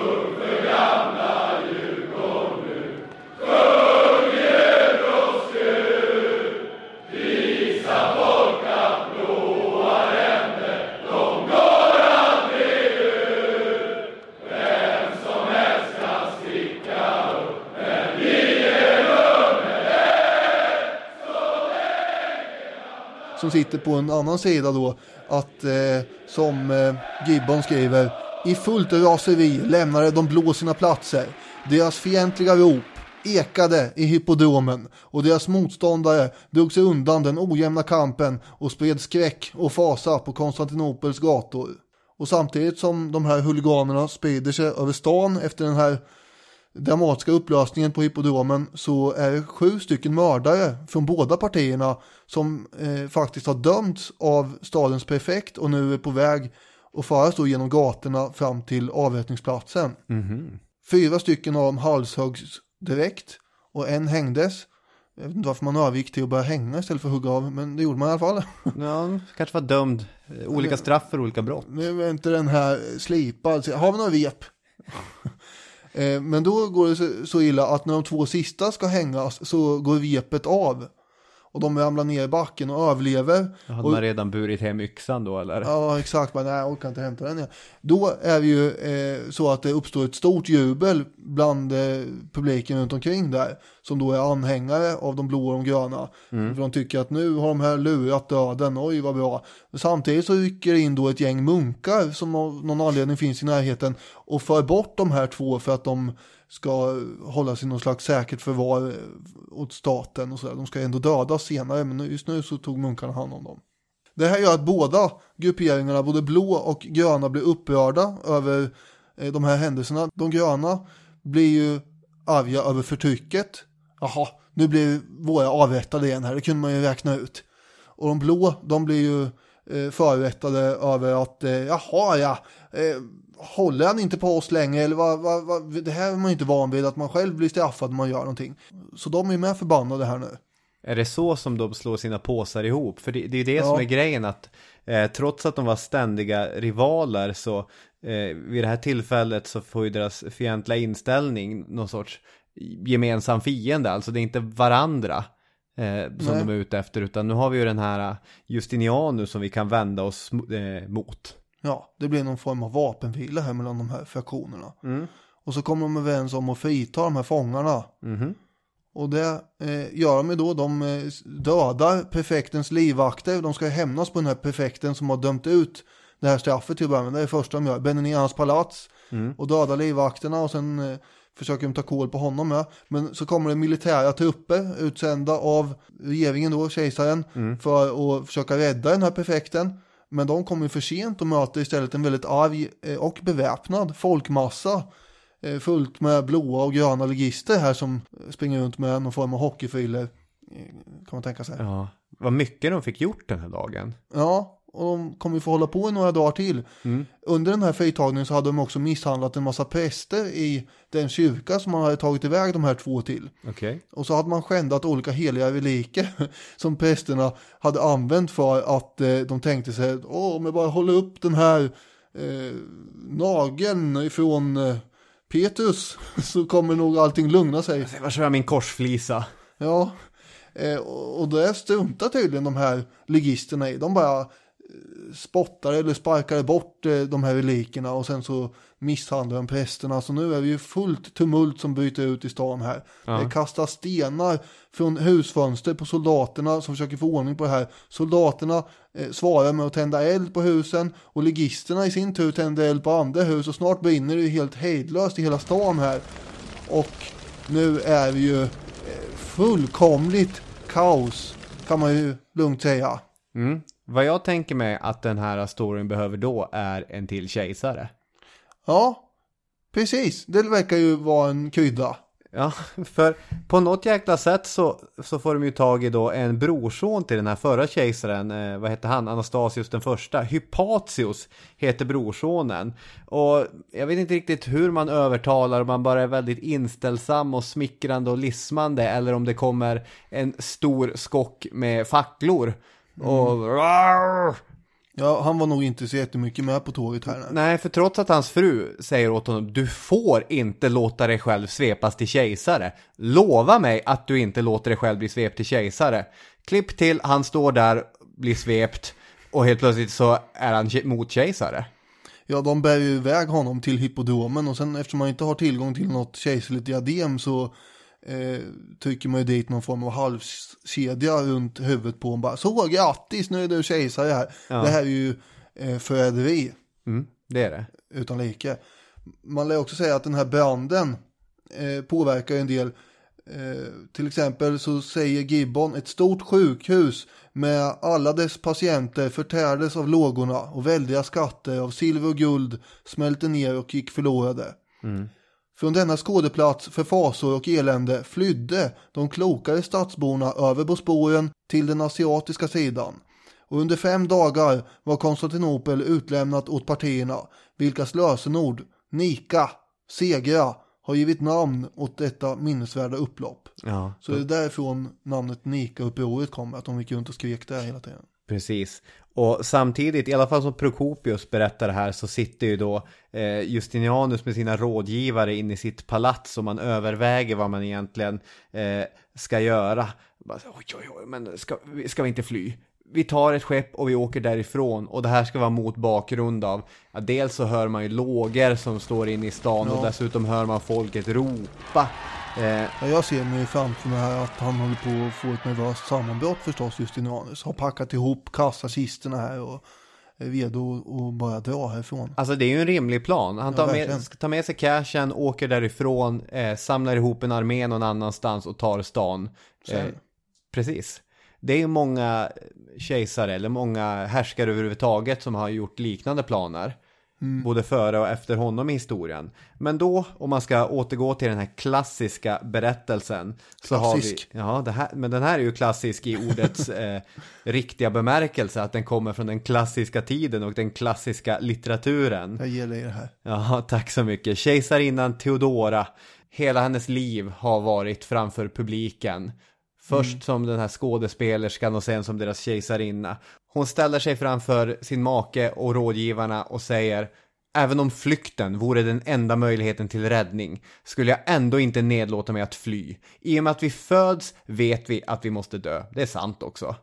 Som sitter på en annan sida då, att eh, som eh, Gibbon skriver, i fullt raseri lämnade de blå sina platser. Deras fientliga rop ekade i hippodromen och deras motståndare drog sig undan den ojämna kampen och spred skräck och fasa på Konstantinopels gator. Och samtidigt som de här huliganerna sprider sig över stan efter den här dramatiska upplösningen på hippodromen, så är det sju stycken mördare från båda partierna som eh, faktiskt har dömts av stadens prefekt och nu är på väg att föras då genom gatorna fram till avrättningsplatsen. Mm-hmm. Fyra stycken av dem halshögs direkt och en hängdes. Jag vet inte varför man övergick till att börja hänga istället för att hugga av, men det gjorde man i alla fall. Ja, kanske var dömd. Olika straff för olika brott. Nu är inte den här slipad. Har vi några vep? Men då går det så illa att när de två sista ska hängas så går vepet av. Och de ramlar ner i backen och överlever. Hade och, man redan burit hem yxan då eller? Ja, exakt. Men nej, jag orkar inte hämta den igen. Då är det ju eh, så att det uppstår ett stort jubel bland eh, publiken runt omkring där. Som då är anhängare av de blå och de gröna. Mm. För de tycker att nu har de här lurat döden. Oj, vad bra. Men samtidigt så rycker in då ett gäng munkar som av någon anledning finns i närheten. Och för bort de här två för att de ska hålla sig någon slags säkert förvar åt staten och så där. De ska ändå dödas senare, men just nu så tog munkarna hand om dem. Det här gör att båda grupperingarna, både blå och gröna, blir upprörda över eh, de här händelserna. De gröna blir ju arga över förtrycket. Jaha, nu blir våra avrättade igen här, det kunde man ju räkna ut. Och de blå, de blir ju eh, förrättade över att, eh, jaha ja, eh, håller han inte på oss länge eller vad, vad, vad, det här är man inte van vid, att man själv blir straffad när man gör någonting. Så de är med förbannade här nu. Är det så som de slår sina påsar ihop? För det, det är det ja. som är grejen, att eh, trots att de var ständiga rivaler så eh, vid det här tillfället så får ju deras fientliga inställning någon sorts gemensam fiende. Alltså det är inte varandra eh, som Nej. de är ute efter, utan nu har vi ju den här Justinianus som vi kan vända oss eh, mot. Ja, det blir någon form av vapenvila här mellan de här fraktionerna. Mm. Och så kommer de överens om att frita de här fångarna. Mm. Och det eh, gör de ju då. De eh, dödar prefektens livvakter. De ska hämnas på den här prefekten som har dömt ut det här straffet till början. Det är det första de gör. Bränner ner hans palats mm. och dödar livvakterna. Och sen eh, försöker de ta kål på honom med. Men så kommer det militära trupper utsända av regeringen då, kejsaren, mm. för att försöka rädda den här prefekten. Men de kommer för sent och möter istället en väldigt arg och beväpnad folkmassa fullt med blåa och gröna legister här som springer runt med någon form av hockeyfriller, kan man tänka sig. Ja, vad mycket de fick gjort den här dagen. Ja, och de kommer få hålla på i några dagar till. Mm. Under den här fritagningen så hade de också misshandlat en massa präster i den kyrka som man hade tagit iväg de här två till. Okay. Och så hade man skändat olika heliga reliker som prästerna hade använt för att eh, de tänkte sig, åh, om jag bara håller upp den här eh, nageln ifrån eh, Petrus så kommer nog allting lugna sig. Vad kör jag min korsflisa? Ja, eh, och det struntar tydligen de här legisterna i. De bara spottar eller sparkar bort eh, de här relikerna och sen så misshandlar de prästerna. Så nu är det ju fullt tumult som bryter ut i stan här. Ja. Det kastas stenar från husfönster på soldaterna som försöker få ordning på det här. Soldaterna eh, svarar med att tända eld på husen och legisterna i sin tur tänder eld på andra hus och snart brinner det ju helt hejdlöst i hela stan här. Och nu är det ju eh, fullkomligt kaos, kan man ju lugnt säga. Mm. Vad jag tänker mig att den här storyn behöver då är en till kejsare. Ja, precis. Det verkar ju vara en krydda. Ja, för på något jäkla sätt så, så får de ju tag i då en brorson till den här förra kejsaren. Eh, vad heter han? Anastasius den första. Hypatius heter brorsonen. Och jag vet inte riktigt hur man övertalar, om man bara är väldigt inställsam och smickrande och lismande, eller om det kommer en stor skock med facklor. Och mm. ja, han var nog inte så jättemycket med på tåget här. Nej, för trots att hans fru säger åt honom, du får inte låta dig själv svepas till kejsare. Lova mig att du inte låter dig själv bli svept till kejsare. Klipp till, han står där, blir svept och helt plötsligt så är han mot kejsare. Ja, de bär ju iväg honom till hippodromen och sen eftersom man inte har tillgång till något kejserligt diadem så Eh, trycker man ju dit någon form av halskedja runt huvudet på honom. Bara, så grattis, nu är du kejsare här. Ja. Det här är ju eh, förräderi. Mm, det är det. Utan like. Man lär också säga att den här branden eh, påverkar en del. Eh, till exempel så säger Gibbon, ett stort sjukhus med alla dess patienter förtärdes av lågorna och väldiga skatter av silver och guld smälte ner och gick förlorade. Mm. Från denna skådeplats för fasor och elände flydde de klokare stadsborna över Bosporen till den asiatiska sidan. Och under fem dagar var Konstantinopel utlämnat åt partierna, vilkas lösenord Nika, segra har givit namn åt detta minnesvärda upplopp. Ja. Så det är därifrån namnet Nika-upproret kommer, att de gick runt och skrek där hela tiden. Precis. Och samtidigt, i alla fall som Prokopius berättar det här, så sitter ju då eh, Justinianus med sina rådgivare inne i sitt palats och man överväger vad man egentligen eh, ska göra. Bara, oj, oj, oj, men ska, ska vi inte fly? Vi tar ett skepp och vi åker därifrån, och det här ska vara mot bakgrund av, ja, dels så hör man ju lågor som står inne i stan, ja. Och dessutom hör man folket ropa. Eh, ja, jag ser mig framför mig här att han håller på att få ett nervöst sammanbrott förstås, Justinianus. Har packat ihop kassakisterna här och är redo att bara dra härifrån. Alltså det är ju en rimlig plan. Han tar, ja, med, tar med sig cashen, åker därifrån, eh, samlar ihop en armé någon annanstans och tar stan. Eh, precis. Det är ju många kejsare eller många härskare överhuvudtaget som har gjort liknande planer. Mm. Både före och efter honom i historien. Men då, om man ska återgå till den här klassiska berättelsen. Så klassisk. Har vi, ja, det här, men den här är ju klassisk i ordets eh, riktiga bemärkelse. Att den kommer från den klassiska tiden och den klassiska litteraturen. Jag ger dig det här. Ja, tack så mycket. Kejsarinnan Theodora. Hela hennes liv har varit framför publiken. Först mm. som den här skådespelerskan och sen som deras kejsarinna. Hon ställer sig framför sin make och rådgivarna och säger: även om flykten vore den enda möjligheten till räddning skulle jag ändå inte nedlåta mig att fly. I och med att vi föds vet vi att vi måste dö. Det är sant också.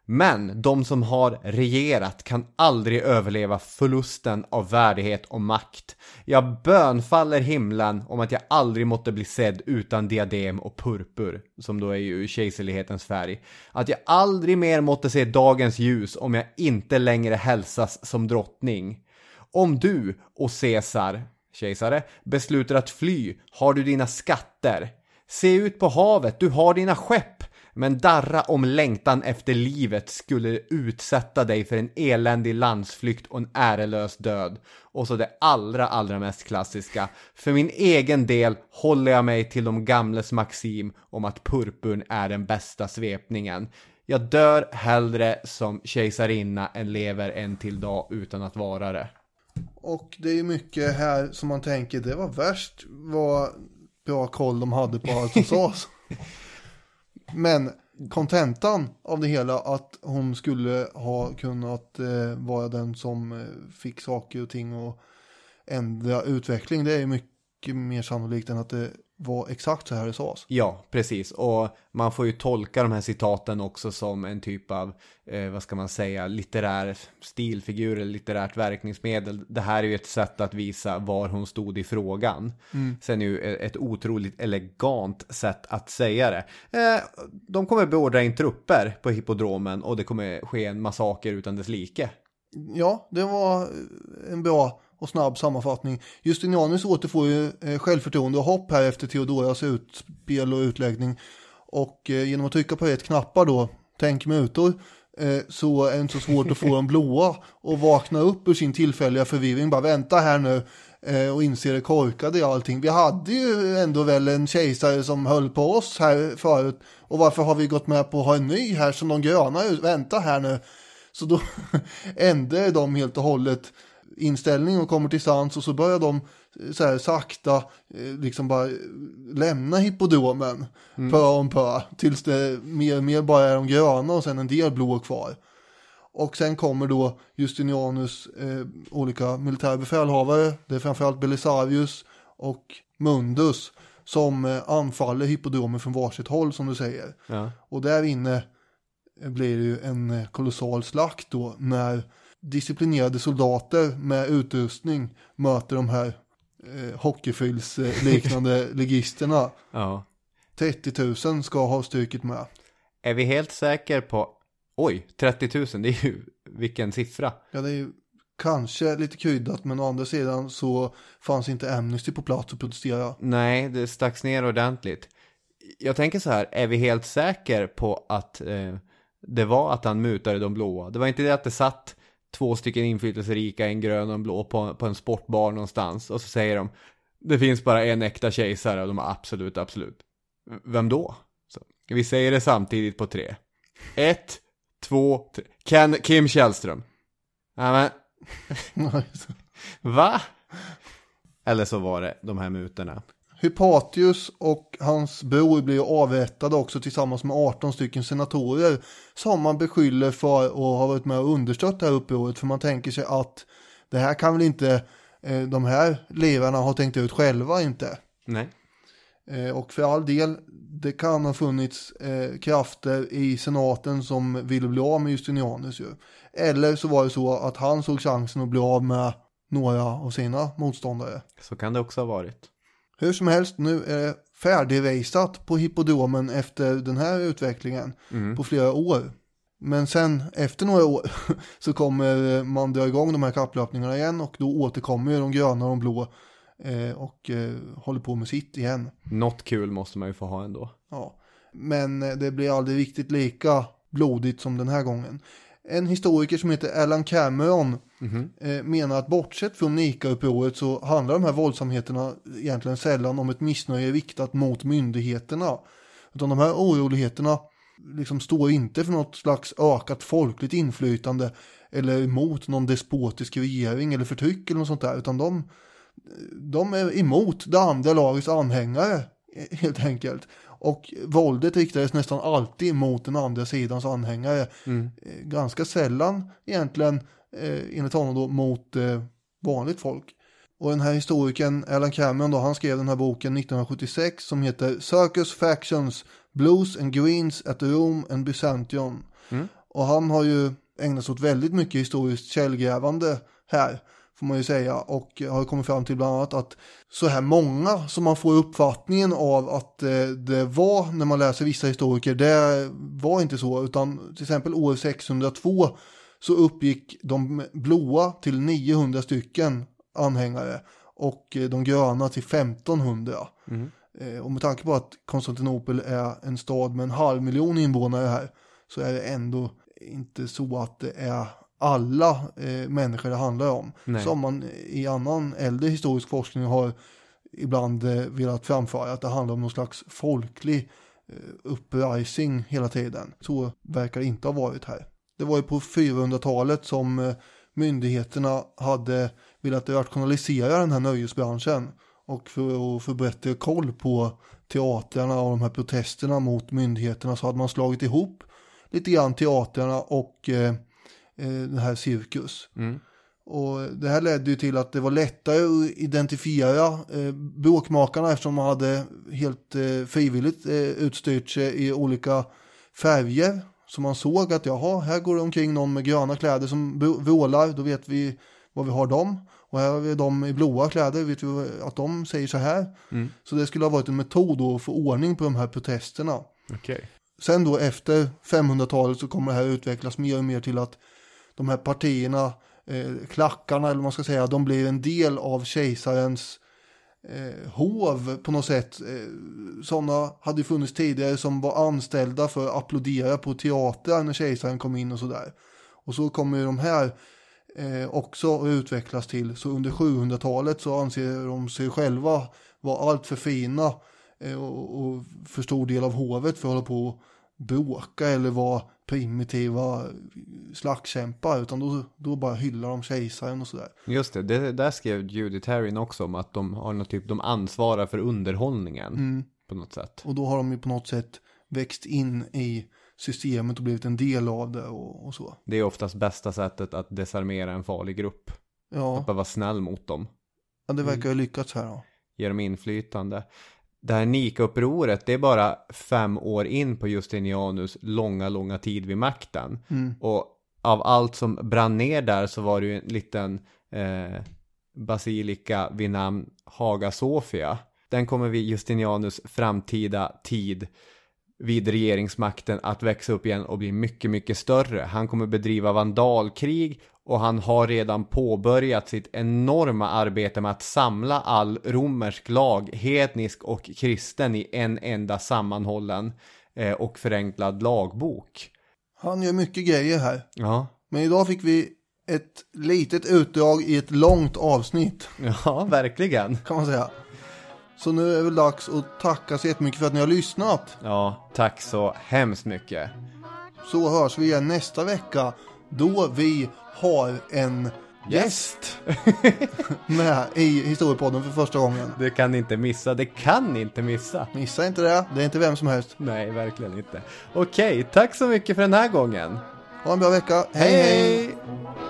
Men de som har regerat kan aldrig överleva förlusten av värdighet och makt. Jag bönfaller himlen om att jag aldrig måtte bli sedd utan diadem och purpur, som då är ju kejserlighetens färg. Att jag aldrig mer måtte se dagens ljus om jag inte längre hälsas som drottning. Om du och Caesar, kejsare, beslutar att fly har du dina skatter. Se ut på havet, du har dina skepp. Men darra om längtan efter livet skulle utsätta dig för en eländig landsflykt och en ärelös död. Och så det allra, allra mest klassiska. För min egen del håller jag mig till de gamles maxim om att purpurn är den bästa svepningen. Jag dör hellre som kejsarinna än lever en till dag utan att vara det. Och det är mycket här som man tänker, det var värst vad bra koll de hade på allt som sades. Men kontentan av det hela, att hon skulle ha kunnat eh, vara den som eh, fick saker och ting och ändra utveckling, det är mycket mer sannolikt än att det var exakt så här det sades. Ja, precis. Och man får ju tolka de här citaten också som en typ av, eh, vad ska man säga, litterär stilfigur eller litterärt verkningsmedel. Det här är ju ett sätt att visa var hon stod i frågan. Mm. Sen är ju ett otroligt elegant sätt att säga det. Eh, de kommer beordra in trupper på hippodromen och det kommer ske en massaker utan dess like. Ja, det var en bra och snabb sammanfattning. Justinianus återfår ju eh, självförtroende och hopp här efter Theodoras utspel och utläggning. Och eh, genom att trycka på ett knappar då, tänk mutor, eh, så är det inte så svårt att få dem blåa och vakna upp ur sin tillfälliga förvirring. Bara vänta här nu eh, och inse det korkade i allting. Vi hade ju ändå väl en kejsare som höll på oss här förut. Och varför har vi gått med på att ha en ny här som de gröna ut? Vänta här nu. Så då ändrar de helt och hållet inställning och kommer till sans, och så börjar de så här sakta liksom bara lämna hippodromen mm. pö om pö tills det mer och mer bara är de gröna och sen en del blå kvar. Och sen kommer då Justinianus eh, olika militära befälhavare, det är framförallt Belisarius och Mundus som eh, anfaller hippodromen från varsitt håll, som du säger. Ja. Och där inne blir det ju en kolossal slakt då när disciplinerade soldater med utrustning möter de här eh, hockeyfyllsliknande legisterna. Ja. trettio tusen ska ha stycket med. Är vi helt säker på... Oj, trettio tusen, det är ju vilken siffra. Ja, det är ju kanske lite kryddat, men å andra sidan så fanns inte Amnesty på plats att protestera. Nej, det stacks ner ordentligt. Jag tänker så här, är vi helt säker på att eh, det var att han mutade de blåa? Det var inte det att det satt två stycken inflytelserika, en grön och en blå på, på en sportbar någonstans, och så säger de, det finns bara en äkta kejsare och de har absolut, absolut. Vem då? Så, vi säger det samtidigt på tre. Ett, två, tre. Ken, Kim Källström. Ja, men... Va? Eller så var det de här mutorna. Hypatius och hans bror blir avrättade också tillsammans med arton stycken senatorer som man beskyller för att ha varit med och understött det här upproret. För man tänker sig att det här kan väl inte eh, de här ledarna ha tänkt ut själva inte. Nej. Eh, och för all del, det kan ha funnits eh, krafter i senaten som ville bli av med Justinianus ju. Eller så var det så att han såg chansen att bli av med några av sina motståndare. Så kan det också ha varit. Hur som helst, nu är det färdigrejsat på hippodromen efter den här utvecklingen mm. på flera år. Men sen efter några år så kommer man dra igång de här kapplöpningarna igen och då återkommer ju de gröna och de blå eh, och eh, håller på med sitt igen. Något kul måste man ju få ha ändå. Ja, men det blir aldrig riktigt lika blodigt som den här gången. En historiker som heter Alan Cameron mm-hmm. eh, menar att bortsett från Nika-upproret så handlar de här våldsamheterna egentligen sällan om ett missnöje riktat mot myndigheterna. Utan de här oroligheterna liksom står inte för något slags ökat folkligt inflytande eller emot någon despotisk regering eller förtryck eller något sånt där. Utan de, de är emot det andra lagets anhängare helt enkelt. Och våldet riktades nästan alltid mot den andra sidans anhängare. Mm. Ganska sällan egentligen eh, enligt honom då mot eh, vanligt folk. Och den här historikern Alan Cameron då, han skrev den här boken nittonhundrasjuttiosex som heter Circus Factions, Blues and Greens at Rome and Byzantium. Mm. Och han har ju ägnat sig åt väldigt mycket historiskt källgrävande här, får man ju säga, och har kommit fram till bland annat att så här många som man får uppfattningen av att eh, det var när man läser vissa historiker, det var inte så, utan till exempel år sexhundratvå så uppgick de blåa till niohundra stycken anhängare och eh, de gröna till femtonhundra. Mm. Eh, och med tanke på att Konstantinopel är en stad med en halv miljon invånare här så är det ändå inte så att det är alla eh, människor det handlar om. Nej. Som man i annan äldre historisk forskning har ibland eh, velat framföra att det handlar om någon slags folklig eh, upprejsing hela tiden. Så verkar det inte ha varit här. Det var ju på fyrahundratalet som eh, myndigheterna hade velat rationalisera den här nöjesbranschen och för att få bättre koll på teatrarna och de här protesterna mot myndigheterna så hade man slagit ihop lite grann teatrarna och eh, den här cirkus. Mm. Och det här ledde ju till att det var lättare att identifiera eh, bråkmakarna eftersom man hade helt eh, frivilligt eh, utstyrt sig i olika färger. Så man såg att jaha, här går det omkring någon med gröna kläder som vrålar, då vet vi vad vi har dem. Och här har vi dem i blåa kläder, vet vi att de säger så här. Mm. Så det skulle ha varit en metod då att få ordning på de här protesterna. Okay. Sen då efter femhundratalet så kommer det här utvecklas mer och mer till att de här partierna, eh, klackarna eller vad man ska säga, de blir en del av kejsarens eh, hov på något sätt. Eh, sådana hade funnits tidigare som var anställda för att applådera på teatrar när kejsaren kom in och sådär. Och så kommer de här eh, också att utvecklas till. Så under sjuhundratalet så anser de sig själva vara allt för fina eh, och, och för stor del av hovet för att hålla på och bråka eller vara primitiva slagskämpar, utan då, då bara hyllar de kejsaren och sådär. Just det, det där skrev Judith Herring också om att de har något typ, de ansvarar för underhållningen mm. på något sätt. Och då har de ju på något sätt växt in i systemet och blivit en del av det och, och så. Det är oftast bästa sättet att desarmera en farlig grupp. Ja. Att bara vara snäll mot dem. Ja, det verkar ju lyckats här då. Ge dem inflytande. Det här Nika-upproret, det är bara fem år in på Justinianus långa, långa tid vid makten. Mm. Och av allt som brann ner där så var det ju en liten eh, basilika vid namn Hagia Sophia. Den kommer vid Justinianus framtida tid vid regeringsmakten att växa upp igen och bli mycket, mycket större. Han kommer bedriva vandalkrig och han har redan påbörjat sitt enorma arbete med att samla all romersk lag, hednisk och kristen, i en enda sammanhållen eh, och förenklad lagbok. Han gör mycket grejer här. Ja. Men idag fick vi ett litet utdrag i ett långt avsnitt. Ja, verkligen. Kan man säga. Så nu är det väl dags att tacka så jättemycket för att ni har lyssnat. Ja, tack så hemskt mycket. Så hörs vi igen nästa vecka då vi har en gäst. med i Historiepodden för första gången. Det kan ni inte missa, det kan ni inte missa. Missa inte det, det är inte vem som helst. Nej, verkligen inte. Okej, tack så mycket för den här gången. Ha en bra vecka. Hej, hej!